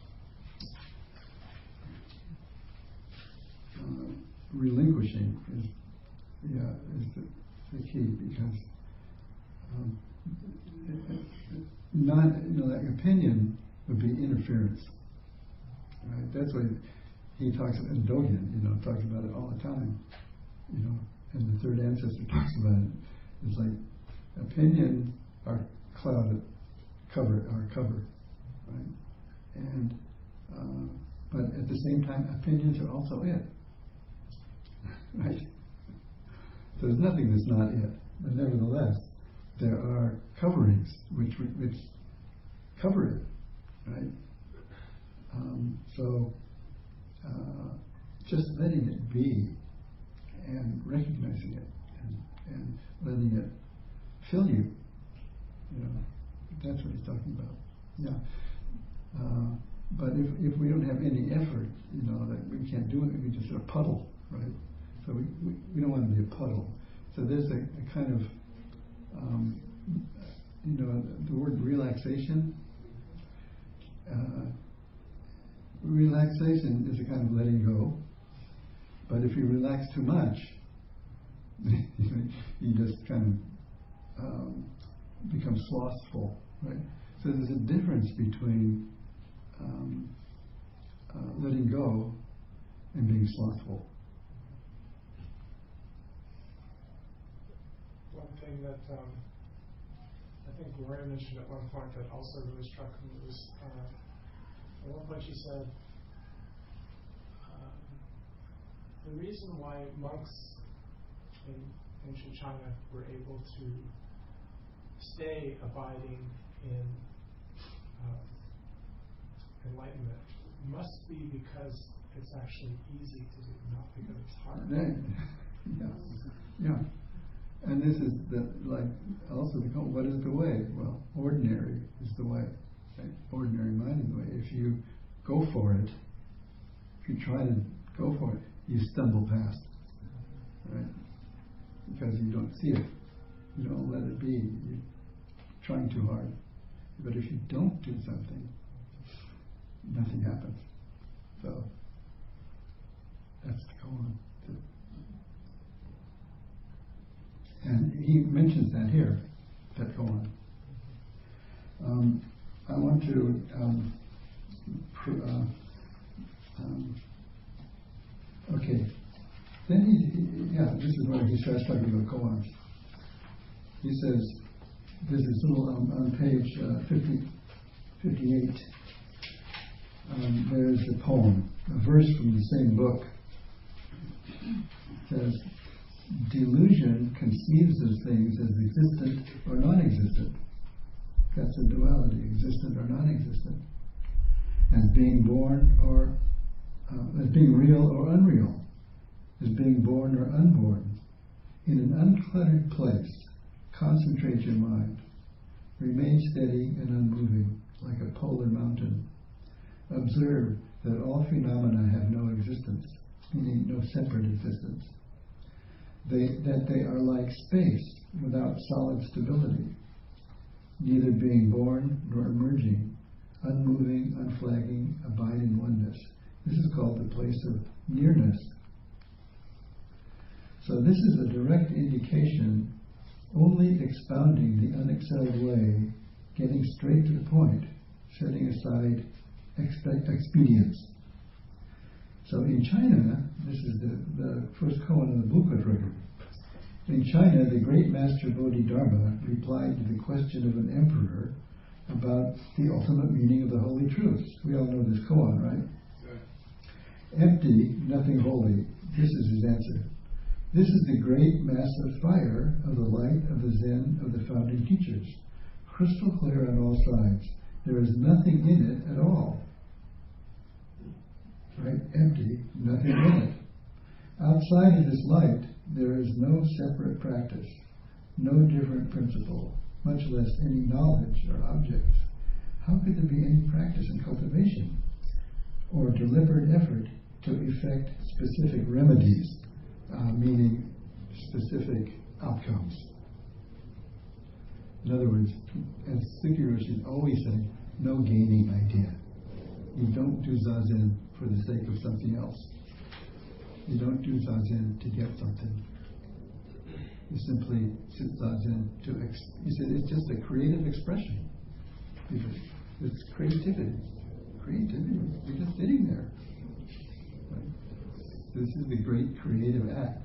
uh, relinquishing is, yeah, is the, the key, because um, it, it, not, you know, like opinion would be interference. Right? That's what he talks about. And Dogen, you know, talks about it all the time. You know, and the third ancestor talks about it. It's like opinion are cloud cover, our cover, right? And uh, but at the same time, opinions are also it, right? So there's nothing that's not it, but nevertheless, there are coverings which which cover it, right? Um, so uh, just letting it be and recognizing it and, and letting it fill you, you know, that's what he's talking about. Yeah. Uh, but if, if we don't have any effort, you know, that we can't do it, we just a puddle, right? So we, we, we don't want to be a puddle. So there's a, a kind of, um, you know, the word relaxation. Uh, relaxation is a kind of letting go. But if you relax too much, you just kind of um, become slothful, right? So there's a difference between um, uh, letting go and being slothful. One thing that um, I think Gloria mentioned at one point that also really struck me was uh, at one point she said, um, the reason why monks in ancient China were able to stay abiding in um, enlightenment must be because it's actually easy to do, not because it's hard. Right. Yeah. Yeah. And this is the, like, also the, what is the way? Well, ordinary is the way. Right? Ordinary mind is the way. If you go for it, if you try to go for it, you stumble past. Right? Because you don't see it. You don't let it be. You're trying too hard. But if you don't do something, nothing happens. So, that's the koan. And he mentions that here, that koan. Um, I want to um, pr- uh, um, okay. Then he, he, yeah, this is where he starts talking about koans. He says, this is little um, on page uh, fifty, fifty-eight. Um, there's a poem, a verse from the same book. It says, delusion conceives of things as existent or non-existent. That's a duality, existent or non-existent. As being born or, uh, as being real or unreal. As being born or unborn. In an uncluttered place, concentrate your mind. Remain steady and unmoving, like a polar mountain. Observe that all phenomena have no existence, meaning no separate existence. They, that they are like space without solid stability, neither being born nor emerging, unmoving, unflagging, abide in oneness. This is called the place of nearness. So this is a direct indication, only expounding the unexcelled way, getting straight to the point, setting aside expect expedience. So in China, this is the, the first koan in the Buddha. In China, the great master Bodhidharma replied to the question of an emperor about the ultimate meaning of the holy truths. We all know this koan, right? Sure. Empty, nothing holy. This is his answer. This is the great massive fire of the light of the Zen of the founding teachers. Crystal clear on all sides. There is nothing in it at all. Right? Empty, nothing in it. Outside of this light, there is no separate practice, no different principle, much less any knowledge or objects. How could there be any practice and cultivation or deliberate effort to effect specific remedies, uh, meaning specific outcomes? In other words, as Sukhi Roshi is always saying, no gaining idea. You don't do Zazen for the sake of something else. You don't do Zazen to get something. You simply sit Zazen to, ex- he said, it's just a creative expression. It's creativity. Creativity. You're just sitting there. Right? This is the great creative act.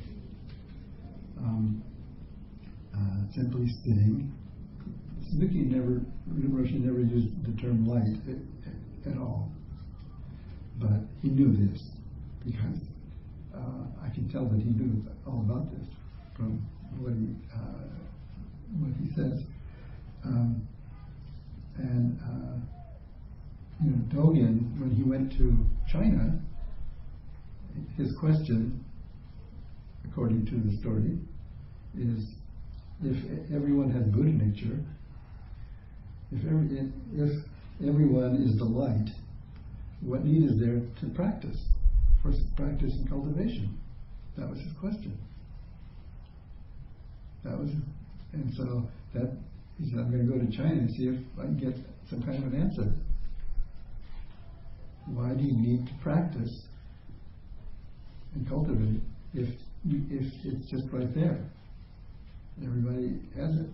Um, uh, simply sitting. Suzuki never, Roshi never used the term light at, at all. But he knew this because uh, I can tell that he knew all about this from what he uh, what he says. Um, and uh, you know, Dogen, when he went to China, his question, according to the story, is if everyone has Buddha nature, if every, if everyone is the light, what need is there to practice? For practice and cultivation. That was his question. That was, and so that he said, I'm going to go to China and see if I can get some kind of an answer. Why do you need to practice and cultivate if you, if it's just right there? Everybody has it.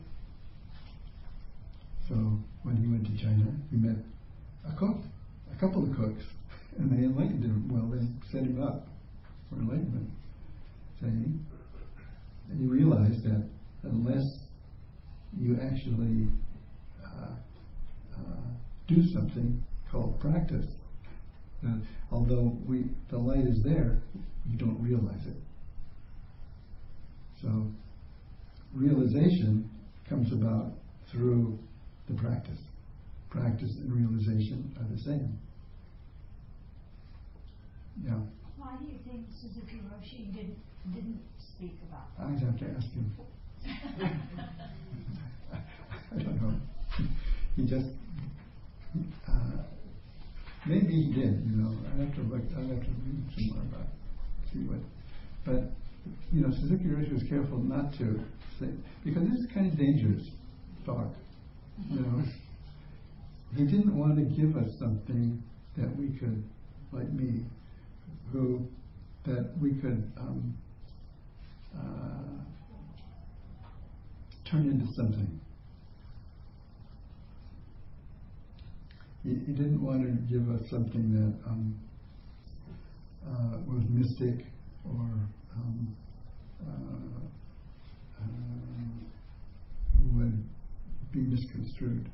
So when he went to China, he met a cook, a couple of cooks, and they enlightened him. Well, they set him up for enlightenment, saying, and he realized that unless you actually uh, uh, do something called practice, that although we the light is there, you don't realize it. So realization comes about through the practice. Practice and realization are the same. Yeah. Why do you think Suzuki Roshi didn't didn't speak about that? I'd have to ask him. I don't know. He just uh, maybe he did. You know, I have to look. I have to read some more about it, see what. But you know, Suzuki Roshi was careful not to say, because this is kind of dangerous talk. You know, he didn't want to give us something that we could, like me, who that we could um, uh, turn into something. He, he didn't want to give us something that um, uh, was mystic or um, uh, uh, would be misconstrued.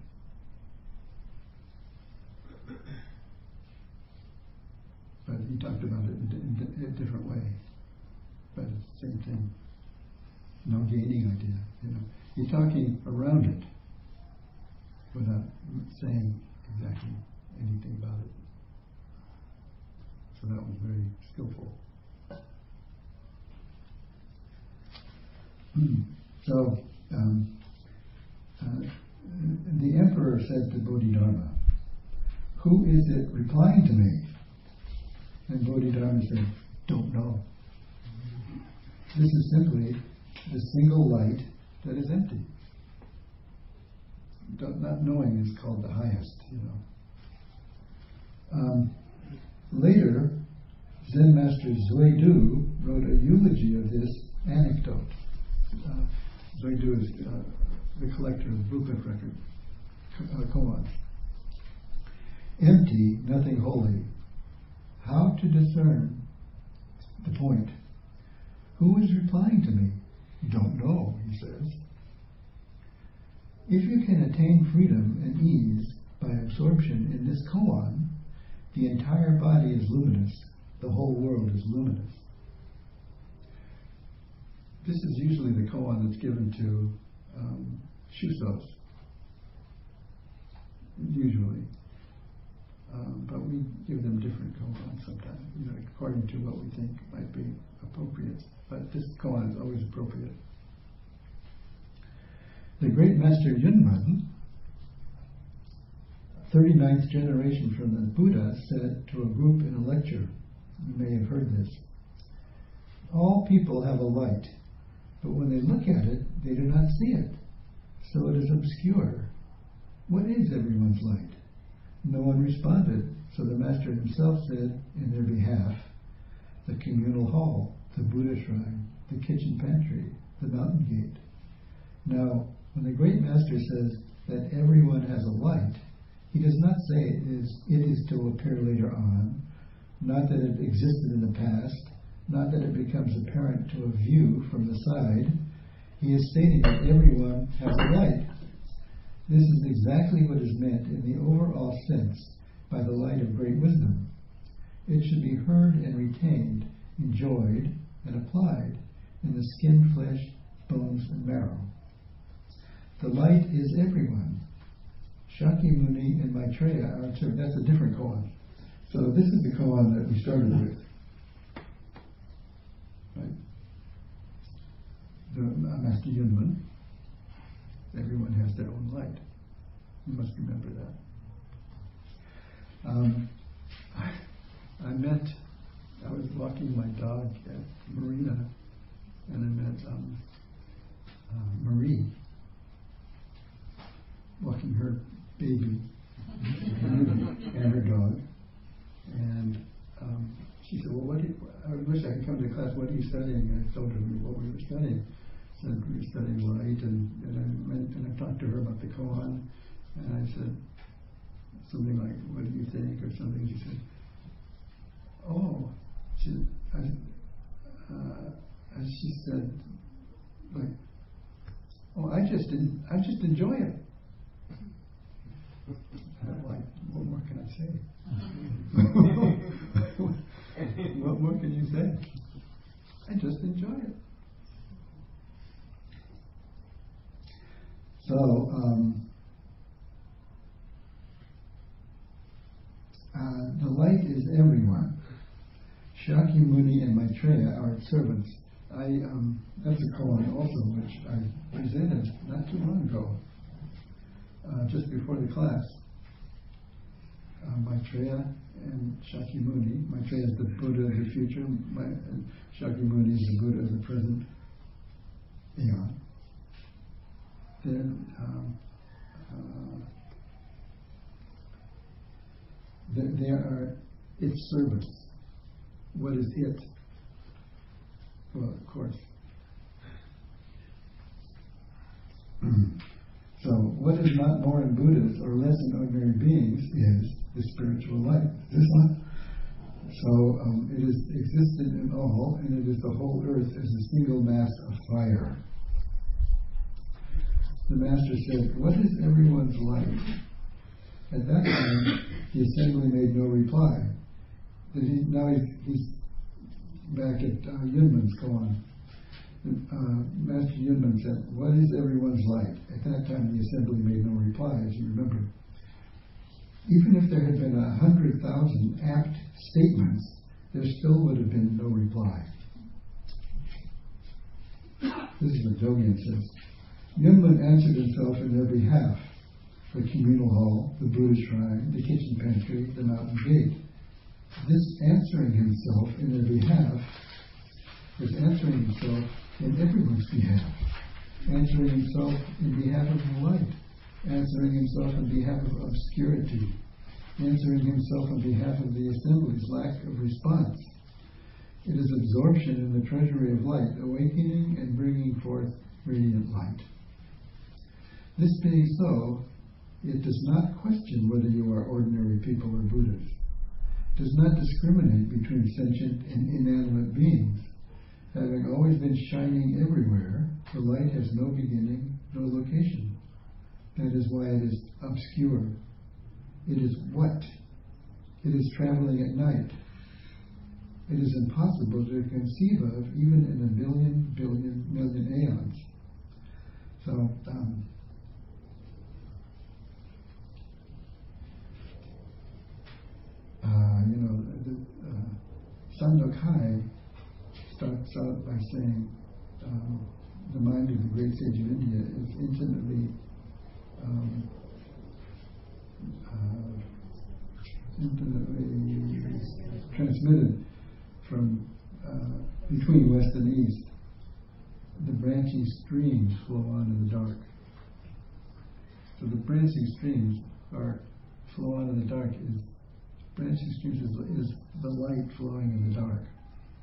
But he talked about it in, in, in a different way. But it's the same thing. No gaining idea, you know. He's talking around it without saying exactly anything about it. So that was very skillful. So um, uh, the emperor said to Bodhidharma, "Who is it replying to me?" And Bodhidharma said, "Don't know." This is simply the single light that is empty. Not knowing is called the highest, you know. Um, later, Zen Master Zuidu wrote a eulogy of this anecdote. Uh, Zuidu is uh, the collector of the Buka record, uh, koans. Empty, nothing holy. How to discern the point? Who is replying to me? Don't know, he says. If you can attain freedom and ease by absorption in this koan, the entire body is luminous, the whole world is luminous. This is usually the koan that's given to um, shusos, usually. Um, but we give them different koans sometimes, you know, according to what we think might be appropriate. But this koan is always appropriate. The great master Yunmen, thirty-ninth generation from the Buddha, said to a group in a lecture, you may have heard this, all people have a light, but when they look at it, they do not see it, so it is obscure. What is everyone's light? No one responded, so the master himself said in their behalf, the communal hall, the Buddha shrine, the kitchen pantry, the mountain gate. Now, when the great master says that everyone has a light, he does not say it is, it is to appear later on, not that it existed in the past, not that it becomes apparent to a view from the side. He is stating that everyone has a light. This is exactly what is meant in the overall sense by the light of great wisdom. It should be heard and retained, enjoyed and applied in the skin, flesh, bones, and marrow. The light is everyone. Shakyamuni and Maitreya are two. That's a different koan. So this is the koan that we started with. Right? The uh, Master Yunmen. Everyone has their own light. You must remember that. Um, I, I met, I was walking my dog at Marina, and I met um, uh, Marie, walking her baby and her dog. And um, she said, well, what do you, I wish I could come to class. What are you studying? And I told her what we were studying. I said, we were studying light, and, and, I went, and I talked to her about the koan, and I said something like, what do you think, or something. She said, oh, she, I, uh, and she said, like, oh, I just didn't, I just enjoy it. I'm like, what more can I say? What more can you say? I just enjoy it. So, um, uh, the light is everyone. Shakyamuni and Maitreya are its servants. I um, that's a koan also, which I presented not too long ago, uh, just before the class. Uh, Maitreya and Shakyamuni. Maitreya is the Buddha of the future, Ma- and Shakyamuni is the Buddha of the present eon. Then um, uh, there, there are its servants. What is it? Well, of course. So, what is not more in Buddhas or less in ordinary beings is the spiritual light. This one. So, um, it is existent in all, and it is the whole earth as a single mass of fire. The Master said, what is everyone's light? At that time, the assembly made no reply. But he, now he's, he's back at uh, Yunman's koan. Uh, Master Yunman said, what is everyone's light? At that time, the assembly made no reply, as you remember. Even if there had been a hundred thousand apt statements, there still would have been no reply. This is what Dogen says. Yunman answered himself in their behalf. The communal hall, the Buddha shrine, the kitchen pantry, the mountain gate. This answering himself in their behalf is answering himself in everyone's behalf. Answering himself in behalf of the light. Answering himself in behalf of obscurity. Answering himself on behalf of the assembly's lack of response. It is absorption in the treasury of light, awakening and bringing forth radiant light. This being so, it does not question whether you are ordinary people or Buddhas. It does not discriminate between sentient and inanimate beings. Having always been shining everywhere, the light has no beginning, no location. That is why it is obscure. It is what? It is traveling at night. It is impossible to conceive of even in a billion, billion, million aeons. So, um, uh, you know, the, uh, Sandokai starts out by saying um, the mind of the great sage of India is intimately um, uh, intimately transmitted from uh, between west and east. The branching streams flow on in the dark. So the branching streams are flow on in the dark. Is branching streams is, is the light flowing in the dark,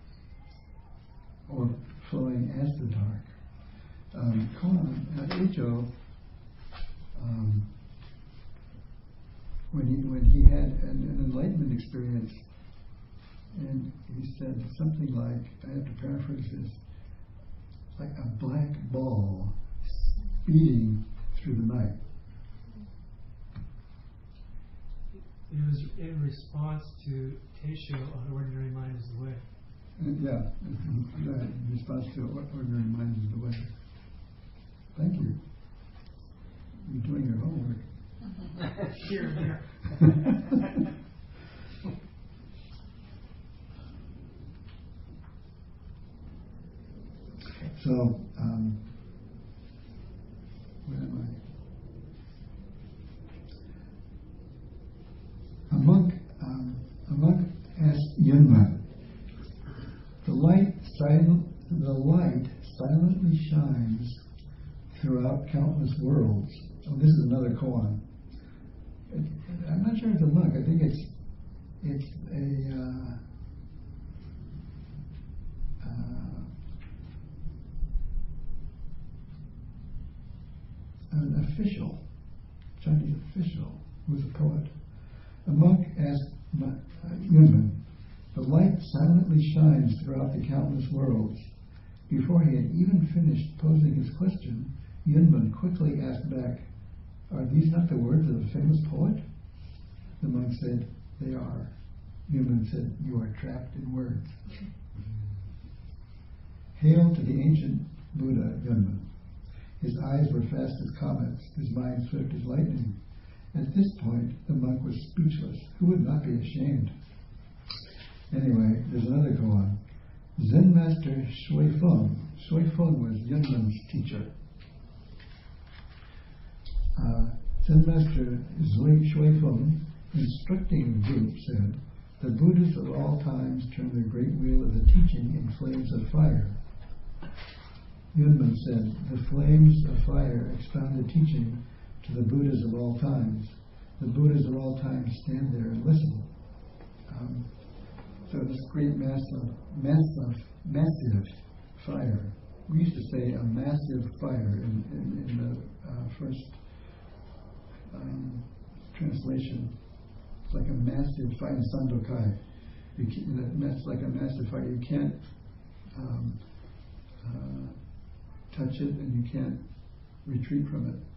or flowing as the dark. Um, Koan, uh, Icho, um, when he when he had an, an enlightenment experience, and he said something like, I have to paraphrase this, like a black ball speeding through the night. It was in response to Teisho on Ordinary Mind is the Way. Uh, yeah, right, in response to Ordinary Mind is the Way. Thank you. You're doing your homework. Here, here. So, um, where am I? A monk, um, a monk light silent, the light silently shines throughout countless worlds. Oh, this is another koan. It, I'm not sure it's a monk. I think it's it's a uh, uh, an official, Chinese official, who was a poet. A monk asked uh, Yunmen, "The light silently shines throughout the countless worlds." Before he had even finished posing his question, Yunmen quickly asked back, "Are these not the words of a famous poet?" The monk said, "They are." Yunmen said, "You are trapped in words." Hail to the ancient Buddha Yunmen. His eyes were fast as comets, his mind swift as lightning. At this point, the monk was speechless. Who would not be ashamed? Anyway, there's another koan. Zen master Shui Feng. Shui Feng was Yunmen's teacher. Uh, Zen master Shui Feng, instructing the group, said, "The Buddhas of all times turn the great wheel of the teaching in flames of fire." Yunmen said, "The flames of fire expound the teaching to the Buddhas of all times. The Buddhas of all times stand there and listen." Um, so this great massive, massive, massive fire. We used to say a massive fire in, in, in the uh, first um, translation. It's like a massive fire in Sandokai. You can, that's like a massive fire. You can't um, uh, touch it, and you can't retreat from it.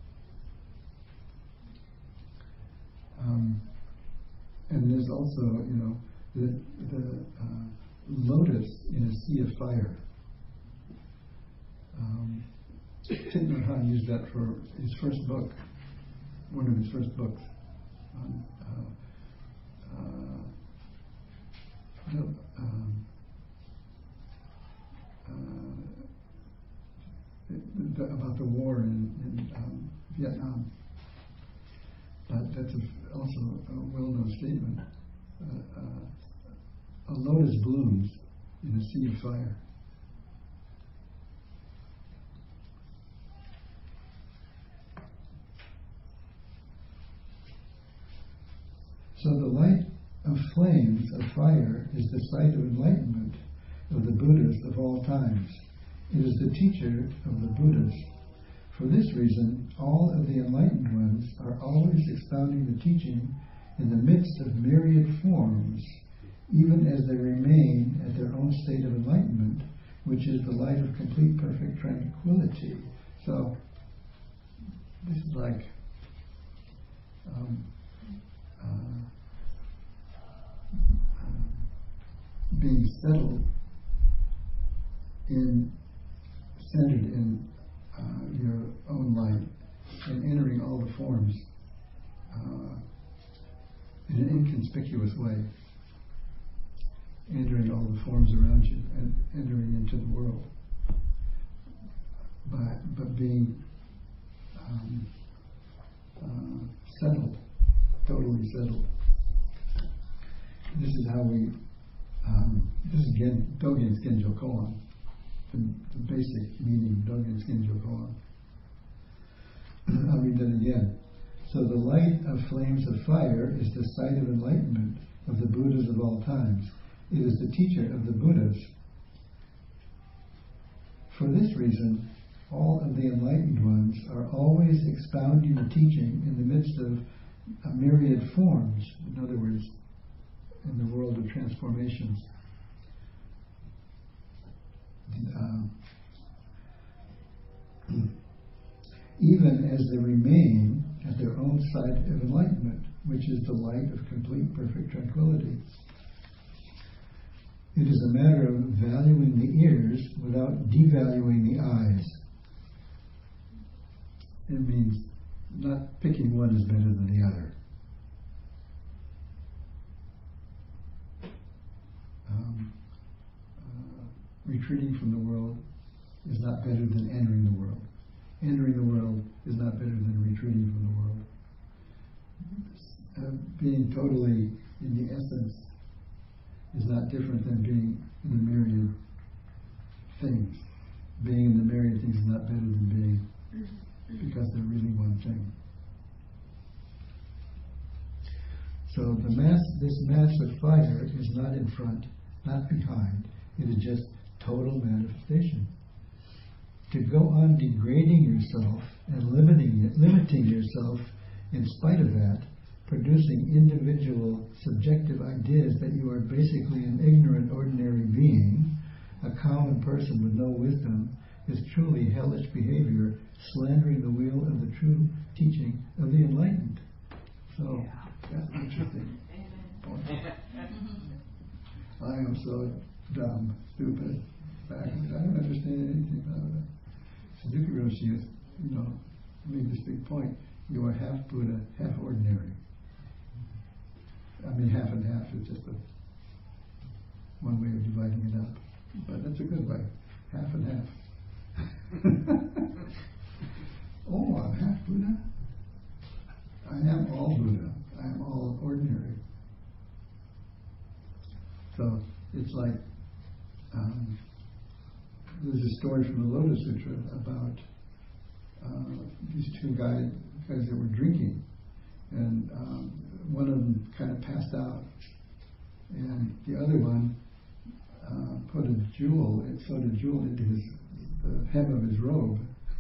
Um, and there's also, you know, the, the uh, lotus in a sea of fire. Um, Thich Nhat Hanh used that for his first book, one of his first books. On, uh, uh, no, um, uh, the, about the war in, in um, Vietnam. But that's a, also a well-known statement. Uh, uh, a lotus blooms in a sea of fire. So the light of flames of fire is the sight of enlightenment of the Buddhas of all times. It is the teacher of the Buddhas. For this reason, all of the enlightened ones are always expounding the teaching in the midst of myriad forms, even as they remain at their own state of enlightenment, which is the light of complete perfect tranquility. So, this is like um, uh, uh, being settled in, centered in uh, your own light and entering all the forms uh, in an inconspicuous way, entering all the forms around you and entering into the world, but, but being um, uh, settled, totally settled. This is how we, um, this is Gen, Dogen Skenjo Koan, the, the basic meaning of Dogen Skenjo Koan. I'll read that again. So the light of flames of fire is the sight of enlightenment of the Buddhas of all times. It is the teacher of the Buddhas. For this reason, all of the enlightened ones are always expounding the teaching in the midst of a myriad forms. In other words, in the world of transformations. Um, even as they remain at their own site of enlightenment, which is the light of complete perfect tranquility. It is a matter of valuing the ears without devaluing the eyes. It means not picking one as better than the other. Um, uh, retreating from the world is not better than entering the world. Entering the world is not better than retreating from the world. Uh, being totally in the essence is not different than being in the myriad things. Being in the myriad things is not better than being, because they're really one thing. So the mass, this mass of fire is not in front, not behind. It is just total manifestation. To go on degrading yourself and limiting it, limiting yourself in spite of that, producing individual subjective ideas that you are basically an ignorant ordinary being, a common person with no wisdom, is truly hellish behavior, slandering the wheel of the true teaching of the enlightened. So that's interesting. I am so dumb, stupid. I don't understand anything about it. Suzuki Roshi is, you know, made this big point. You are half Buddha, half ordinary. I mean, half and half is just a, one way of dividing it up. But that's a good way. Half and half. Oh, I'm half Buddha? I am all Buddha. I am all ordinary. So it's like, um, there's a story from the Lotus Sutra about uh, these two guys, guys that were drinking, and um, one of them kind of passed out, and the other one uh, put a jewel, it sewed a jewel into his the hem of his robe,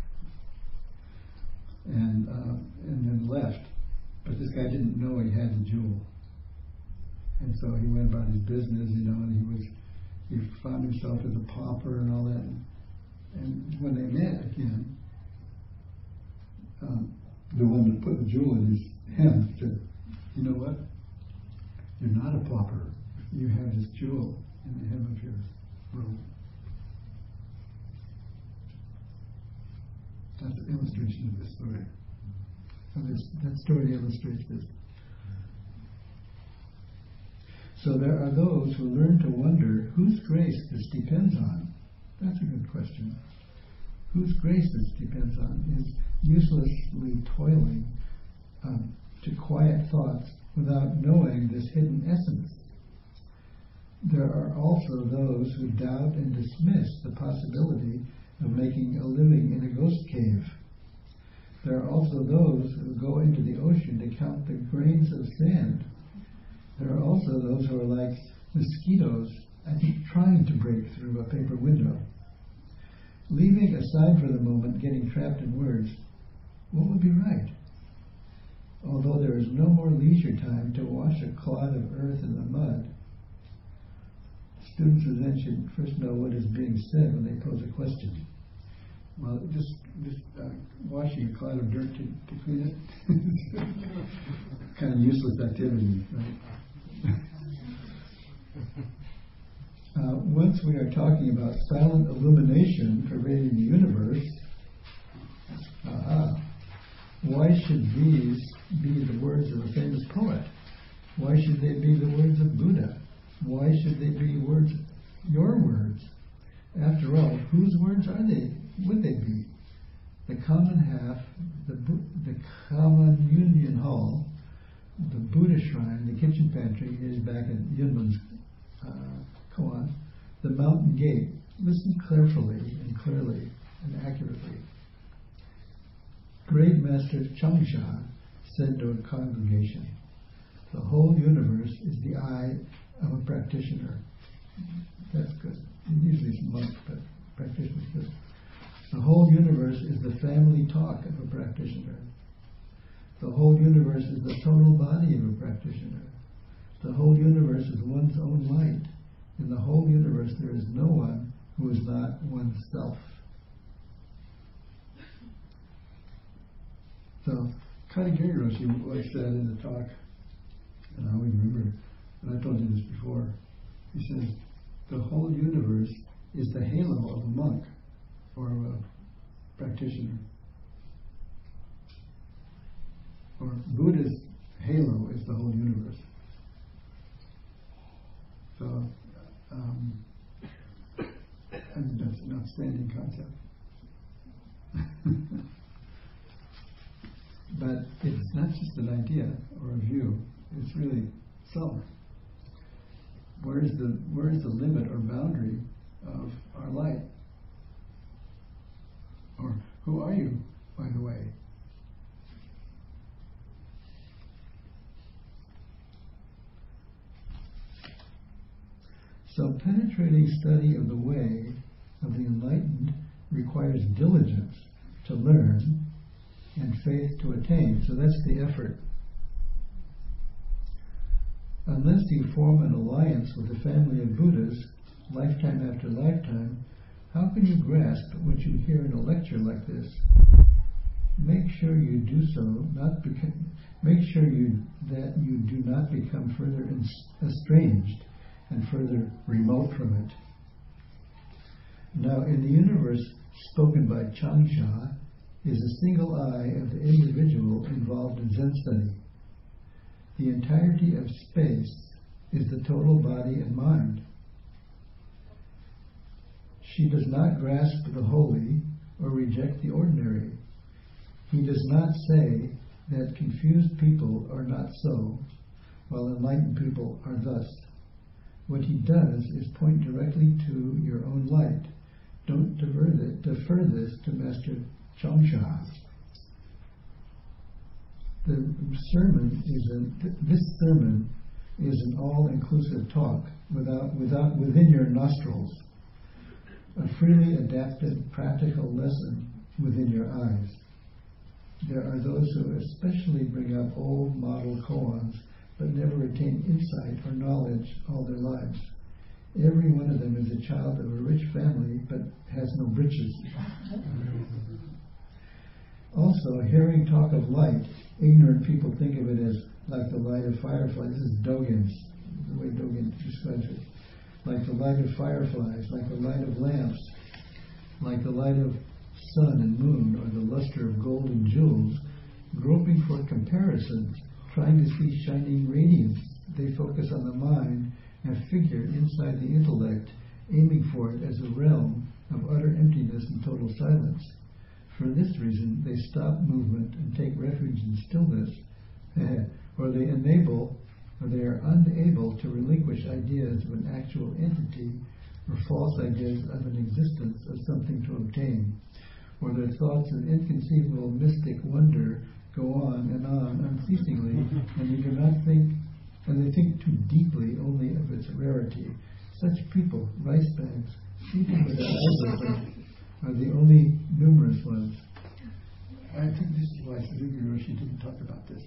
and uh, and then left. But this guy didn't know he had the jewel, and so he went about his business, you know, and he was he found himself as a pauper and all that. And, and when they met again, um, the one that put the jewel in his hem said, "You know what? You're not a pauper. You have this jewel in the hem of your robe." That's an illustration of this story. So this, that story illustrates this. So there are those who learn to wonder whose grace this depends on. That's a good question. Whose grace this depends on is uselessly toiling um, to quiet thoughts without knowing this hidden essence. There are also those who doubt and dismiss the possibility of making a living in a ghost cave. There are also those who go into the ocean to count the grains of sand. There are also those who are like mosquitoes, I think, trying to break through a paper window. Leaving aside for the moment getting trapped in words, what would be right? Although there is no more leisure time to wash a clod of earth in the mud, students of Zen should first know what is being said when they pose a question. Well, just, just uh, washing a cloud of dirt to, to clean it, kind of useless activity, right? uh, once we are talking about silent illumination pervading the universe, uh, why should these be the words of a famous poet? Why should they be the words of Buddha? Why should they be words, your words? After all, whose words are they? Would they be? The common half, the the common union hall, the Buddha shrine, the kitchen pantry is back at Yunman's uh, koan, the mountain gate. Listen carefully and clearly and accurately. Great Master Changsha said to a congregation, "The whole universe is the eye of a practitioner." That's good. Usually it's a monk, but practitioner's good. The whole universe is the family talk of a practitioner. The whole universe is the total body of a practitioner. The whole universe is one's own light. In the whole universe there is no one who is not oneself. So, Katagiri Roshi once said in the talk, and I always remember, and I told you this before, he says, the whole universe is the halo of a monk or a practitioner. Or Buddha's halo is the whole universe. So, um, I mean, that's an outstanding concept. But it's not just an idea or a view, it's really so. Where is the where is the limit or boundary of our light? Who are you, by the way? So penetrating study of the way of the enlightened requires diligence to learn and faith to attain. So that's the effort. Unless you form an alliance with a family of Buddhas, lifetime after lifetime, how can you grasp what you hear in a lecture like this? Make sure you do so, not beca- make sure you that you do not become further estranged and further remote from it. Now, in the universe spoken by Changsha is a single eye of the individual involved in Zen study. The entirety of space is the total body and mind. She does not grasp the holy or reject the ordinary. He does not say that confused people are not so, while enlightened people are thus. What he does is point directly to your own light. Don't defer this, defer this to Master Changsha. The sermon is an, this sermon is an all-inclusive talk without, without within your nostrils, a freely adapted practical lesson within your eyes. There are those who especially bring up old model koans but never attain insight or knowledge all their lives. Every one of them is a child of a rich family but has no breeches. Also, hearing talk of light, ignorant people think of it as like the light of fireflies. This is Dogen's, the way Dogen describes it. Like the light of fireflies, like the light of lamps, like the light of sun and moon, or the luster of gold and jewels, groping for comparison, trying to see shining radiance. They focus on the mind and figure inside the intellect, aiming for it as a realm of utter emptiness and total silence. For this reason, they stop movement and take refuge in stillness, or they enable, or they are unable to relinquish ideas of an actual entity or false ideas of an existence of something to obtain, or their thoughts of inconceivable mystic wonder go on and on unceasingly, and they do not think, and they think too deeply only of its rarity. Such people, rice bags, people with their eyes open, are the only numerous ones. I think this is why Suzuki Roshi didn't talk about this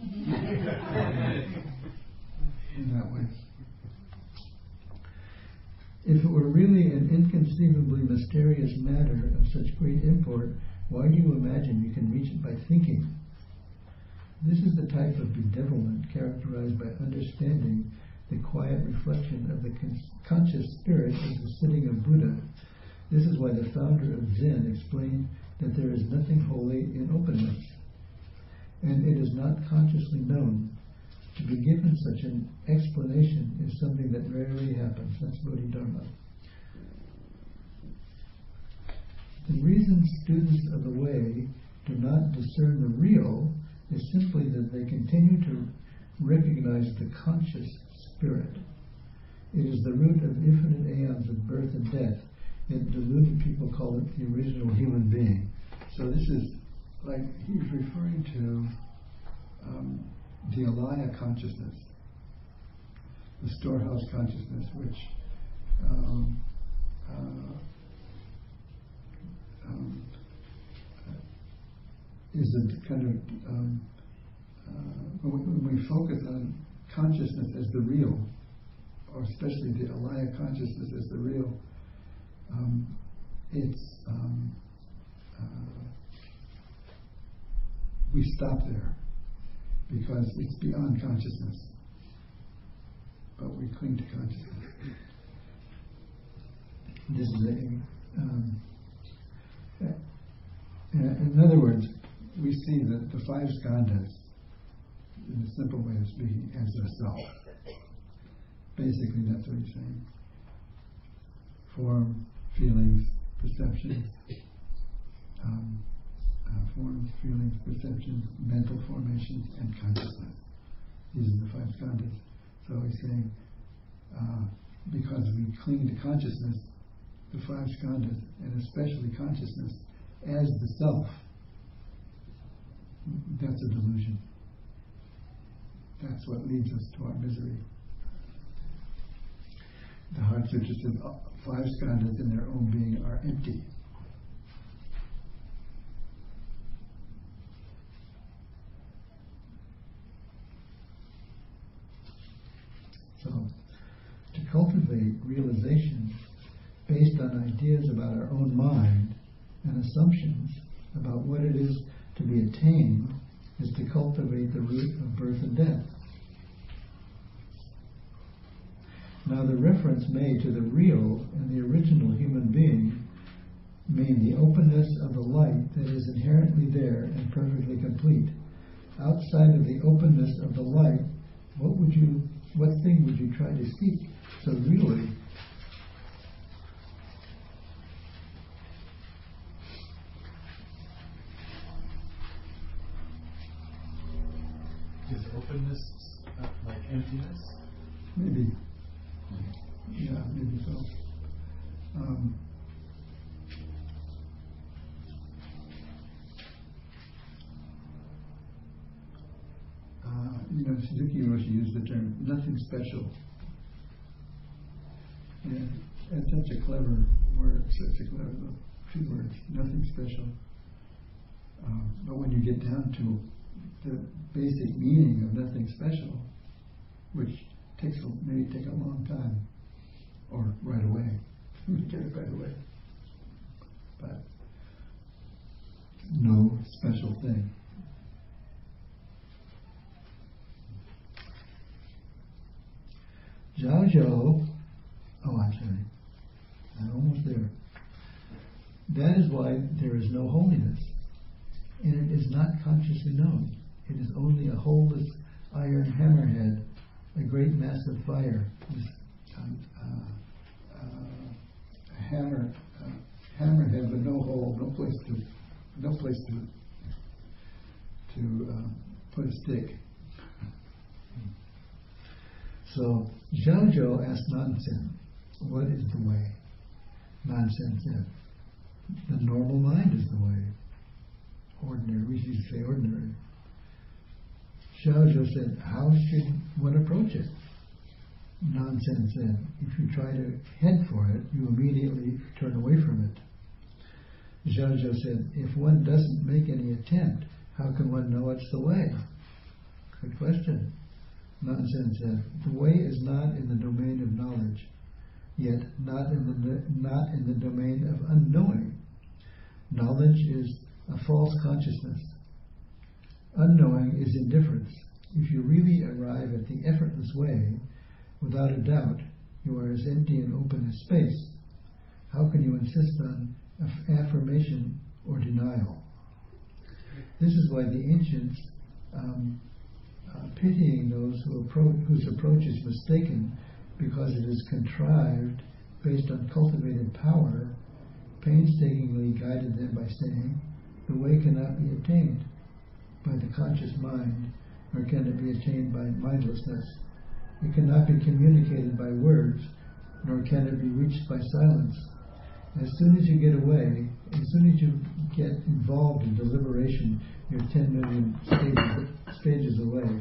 in that way. If it were really an inconceivably mysterious matter of such great import, why do you imagine you can reach it by thinking? This is the type of bedevilment characterized by understanding the quiet reflection of the con- conscious spirit as the sitting of Buddha. This is why the founder of Zen explained that there is nothing holy in openness, and it is not consciously known. To be given such an explanation is something that rarely happens. That's Bodhidharma. The reason students of the way do not discern the real is simply that they continue to recognize the conscious spirit. It is the root of infinite aeons of birth and death. In deluded people call it the original human being. So this is like he's referring to um, the alaya consciousness, the storehouse consciousness, which um, uh, um, is a kind of um, uh, when we focus on consciousness as the real, or especially the alaya consciousness as the real. Um, it's um, uh, we stop there because it's beyond consciousness, but we cling to consciousness. This is a um, in other words, we see that the five skandhas, in a simple way of speaking, as ourself. Basically, that's what he's saying. Form, feelings, perceptions, um, uh, forms, feelings, perceptions, mental formations, and consciousness. These are the five skandhas. So he's saying, uh, because we cling to consciousness, the five skandhas, and especially consciousness, as the self, that's a delusion. That's what leads us to our misery. The Heart Sutra says five skandhas in their own being are empty. So, to cultivate realization based on ideas about our own mind and assumptions about what it is to be attained is to cultivate the root of birth and death. Now, the reference made to the real and the original human being mean the openness of the light that is inherently there and perfectly complete. Outside of the openness of the light, what would you, what thing would you try to seek? So really, Is openness uh, like emptiness? maybe, yeah, maybe so. Um, uh, you know, Suzuki Roshi used the term "nothing special." And it's such a clever word, such a clever two words, nothing special. Um, but when you get down to the basic meaning of nothing special, which takes a, maybe take a long time, or right away, you get it right away. But no special thing. Zhao Zhou, oh, I'm sorry, I'm almost there. That is why there is no holiness, and it is not consciously known. It is only a holeless iron hammerhead, a great mass of fire. This, um, uh, uh, a hammer, uh, hammerhead, but no hole, no place to, no place to, to uh, put a stick. So Zhao Zhou asked Nansen, "What is the way?" Nansen said, "The normal mind is the way." Ordinary, we used to say ordinary. Zhao Zhou said, "How should one approach it?" Nansen said, "If you try to head for it, you immediately turn away from it." Zhao Zhou said, "If one doesn't make any attempt, how can one know it's the way?" Good question. Nansen said, "The way is not in the domain of knowledge, yet not in the not in the domain of unknowing. Knowledge is a false consciousness. Unknowing is indifference. If you really arrive at the effortless way, without a doubt, you are as empty and open as space. How can you insist on affirmation or denial?" This is why the ancients, um, uh, pitying those who approach, whose approach is mistaken because it is contrived based on cultivated power, painstakingly guided them by saying, "The way cannot be attained by the conscious mind, nor can it be attained by mindlessness. It cannot be communicated by words, nor can it be reached by silence. As soon as you get away, as soon as you get involved in deliberation, you're ten million stages, stages away."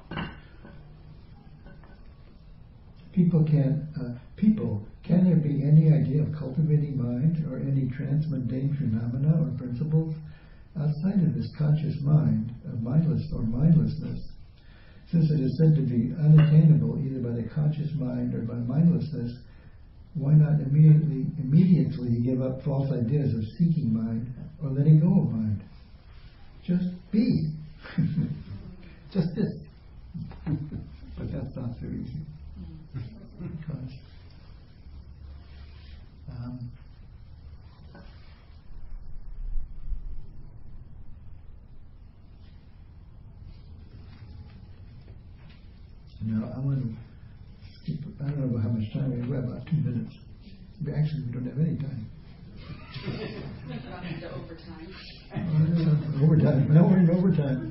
People can, uh, people, can there be any idea of cultivating mind or any transmundane phenomena or principles outside of this conscious mind of mindless or mindlessness? Since it is said to be unattainable either by the conscious mind or by mindlessness, why not immediately immediately give up false ideas of seeking mind or letting go of mind? Just be. Just this. But that's not so easy. Because um, now I want to skip, I don't know how much time we have, about two minutes. Actually, we don't have any time. Not into overtime. Uh, overtime. Now we're in overtime.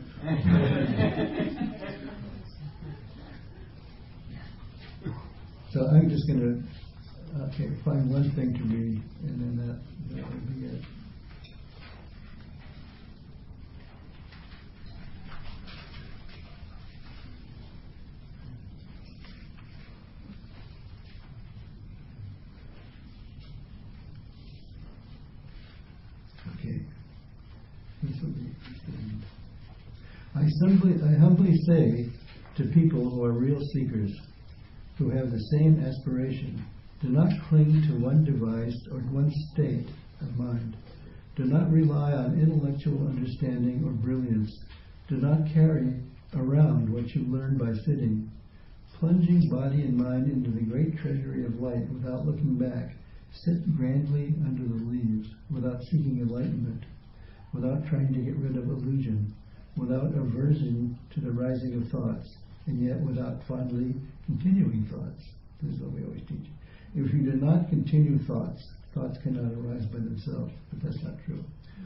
So I'm just going to okay, find one thing to read, and then that, that will be it. I humbly, I humbly say to people who are real seekers, who have the same aspiration, do not cling to one device or one state of mind. Do not rely on intellectual understanding or brilliance. Do not carry around what you learn by sitting. Plunging body and mind into the great treasury of light without looking back, sit grandly under the leaves, without seeking enlightenment, without trying to get rid of illusion, without aversion to the rising of thoughts, and yet without fondly continuing thoughts. This is what we always teach. If you do not continue thoughts, thoughts cannot arise by themselves, but that's not true.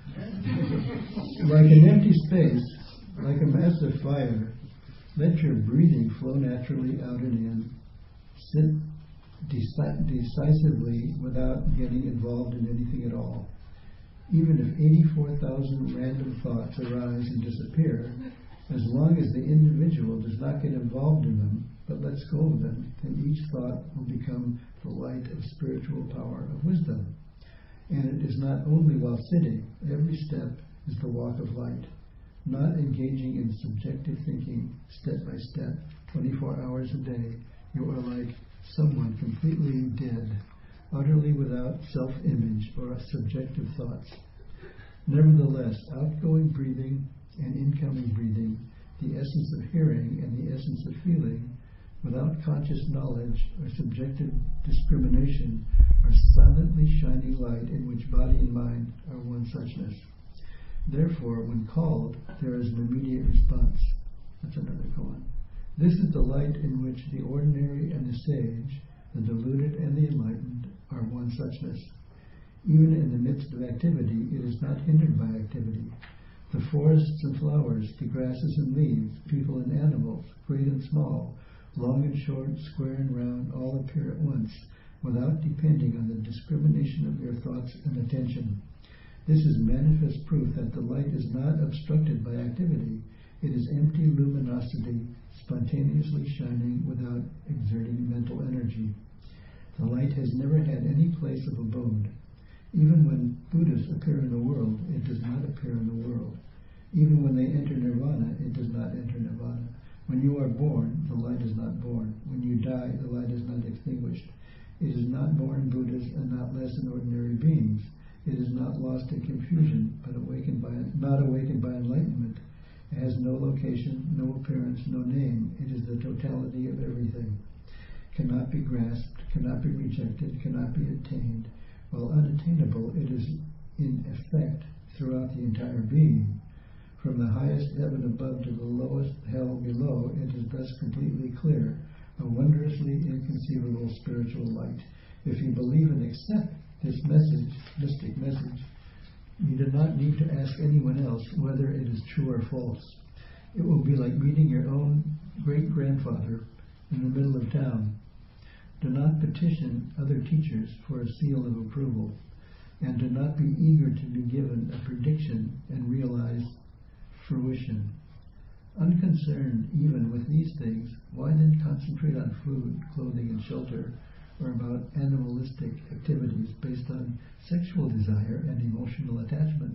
Like an empty space, like a massive fire, let your breathing flow naturally out and in. Sit deci- decisively without getting involved in anything at all. Even if eighty-four thousand random thoughts arise and disappear, as long as the individual does not get involved in them, but lets go of them, then each thought will become the light of spiritual power of wisdom. And it is not only while sitting, every step is the walk of light. Not engaging in subjective thinking, step by step, twenty-four hours a day, you are like someone completely dead, utterly without self-image or subjective thoughts. Nevertheless, outgoing breathing and incoming breathing, the essence of hearing and the essence of feeling, without conscious knowledge or subjective discrimination, are silently shining light in which body and mind are one suchness. Therefore, when called, there is an immediate response. That's another koan. This is the light in which the ordinary and the sage, the deluded and the enlightened, are one suchness. Even in the midst of activity, it is not hindered by activity. The forests and flowers, the grasses and leaves, people and animals, great and small, long and short, square and round, all appear at once, without depending on the discrimination of your thoughts and attention. This is manifest proof that the light is not obstructed by activity. It is empty luminosity, spontaneously shining without exerting mental energy. The light has never had any place of abode. Even when Buddhas appear in the world, it does not appear in the world. Even when they enter nirvana, it does not enter nirvana. When you are born, the light is not born. When you die, the light is not extinguished. It is not born Buddhas and not less than ordinary beings. It is not lost in confusion, but awakened by not awakened by enlightenment. It has no location, no appearance, no name. It is the totality of everything. Cannot be grasped, cannot be rejected, cannot be attained. While unattainable, it is in effect throughout the entire being. From the highest heaven above to the lowest hell below, it is thus completely clear, a wondrously inconceivable spiritual light. If you believe and accept this message, mystic message, you do not need to ask anyone else whether it is true or false. It will be like meeting your own great-grandfather in the middle of town. Do not petition other teachers for a seal of approval, and do not be eager to be given a prediction and realize fruition. Unconcerned even with these things, why then concentrate on food, clothing, and shelter, or about animalistic activities based on sexual desire and emotional attachment?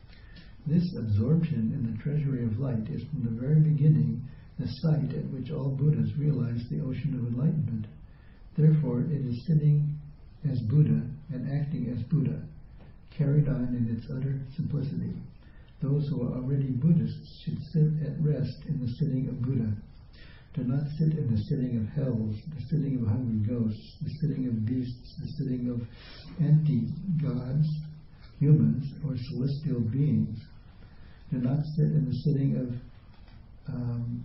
This absorption in the treasury of light is from the very beginning the site at which all Buddhas realize the ocean of enlightenment. Therefore, it is sitting as Buddha and acting as Buddha, carried on in its utter simplicity. Those who are already Buddhists should sit at rest in the sitting of Buddha. Do not sit in the sitting of hells, the sitting of hungry ghosts, the sitting of beasts, the sitting of anti-gods, humans, or celestial beings. Do not sit in the sitting of um,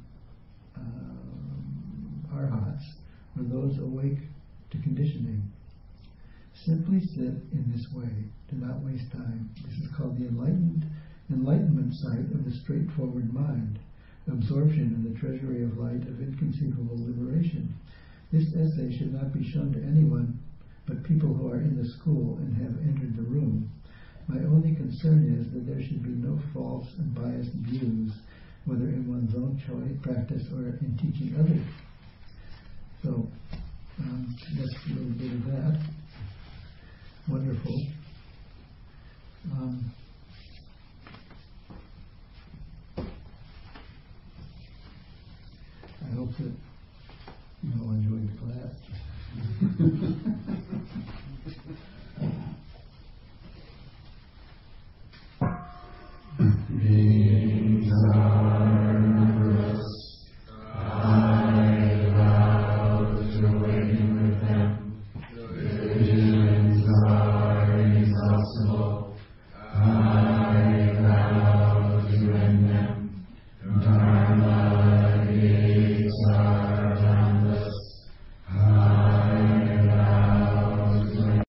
um, arhats, or those awake to conditioning. Simply sit in this way. Do not waste time. This is called the enlightened enlightenment side of the straightforward mind. Absorption in the treasury of light of inconceivable liberation. This essay should not be shown to anyone but people who are in the school and have entered the room. My only concern is that there should be no false and biased views, whether in one's own choice, practice, or in teaching others. So, um, that's a little bit of that. Wonderful.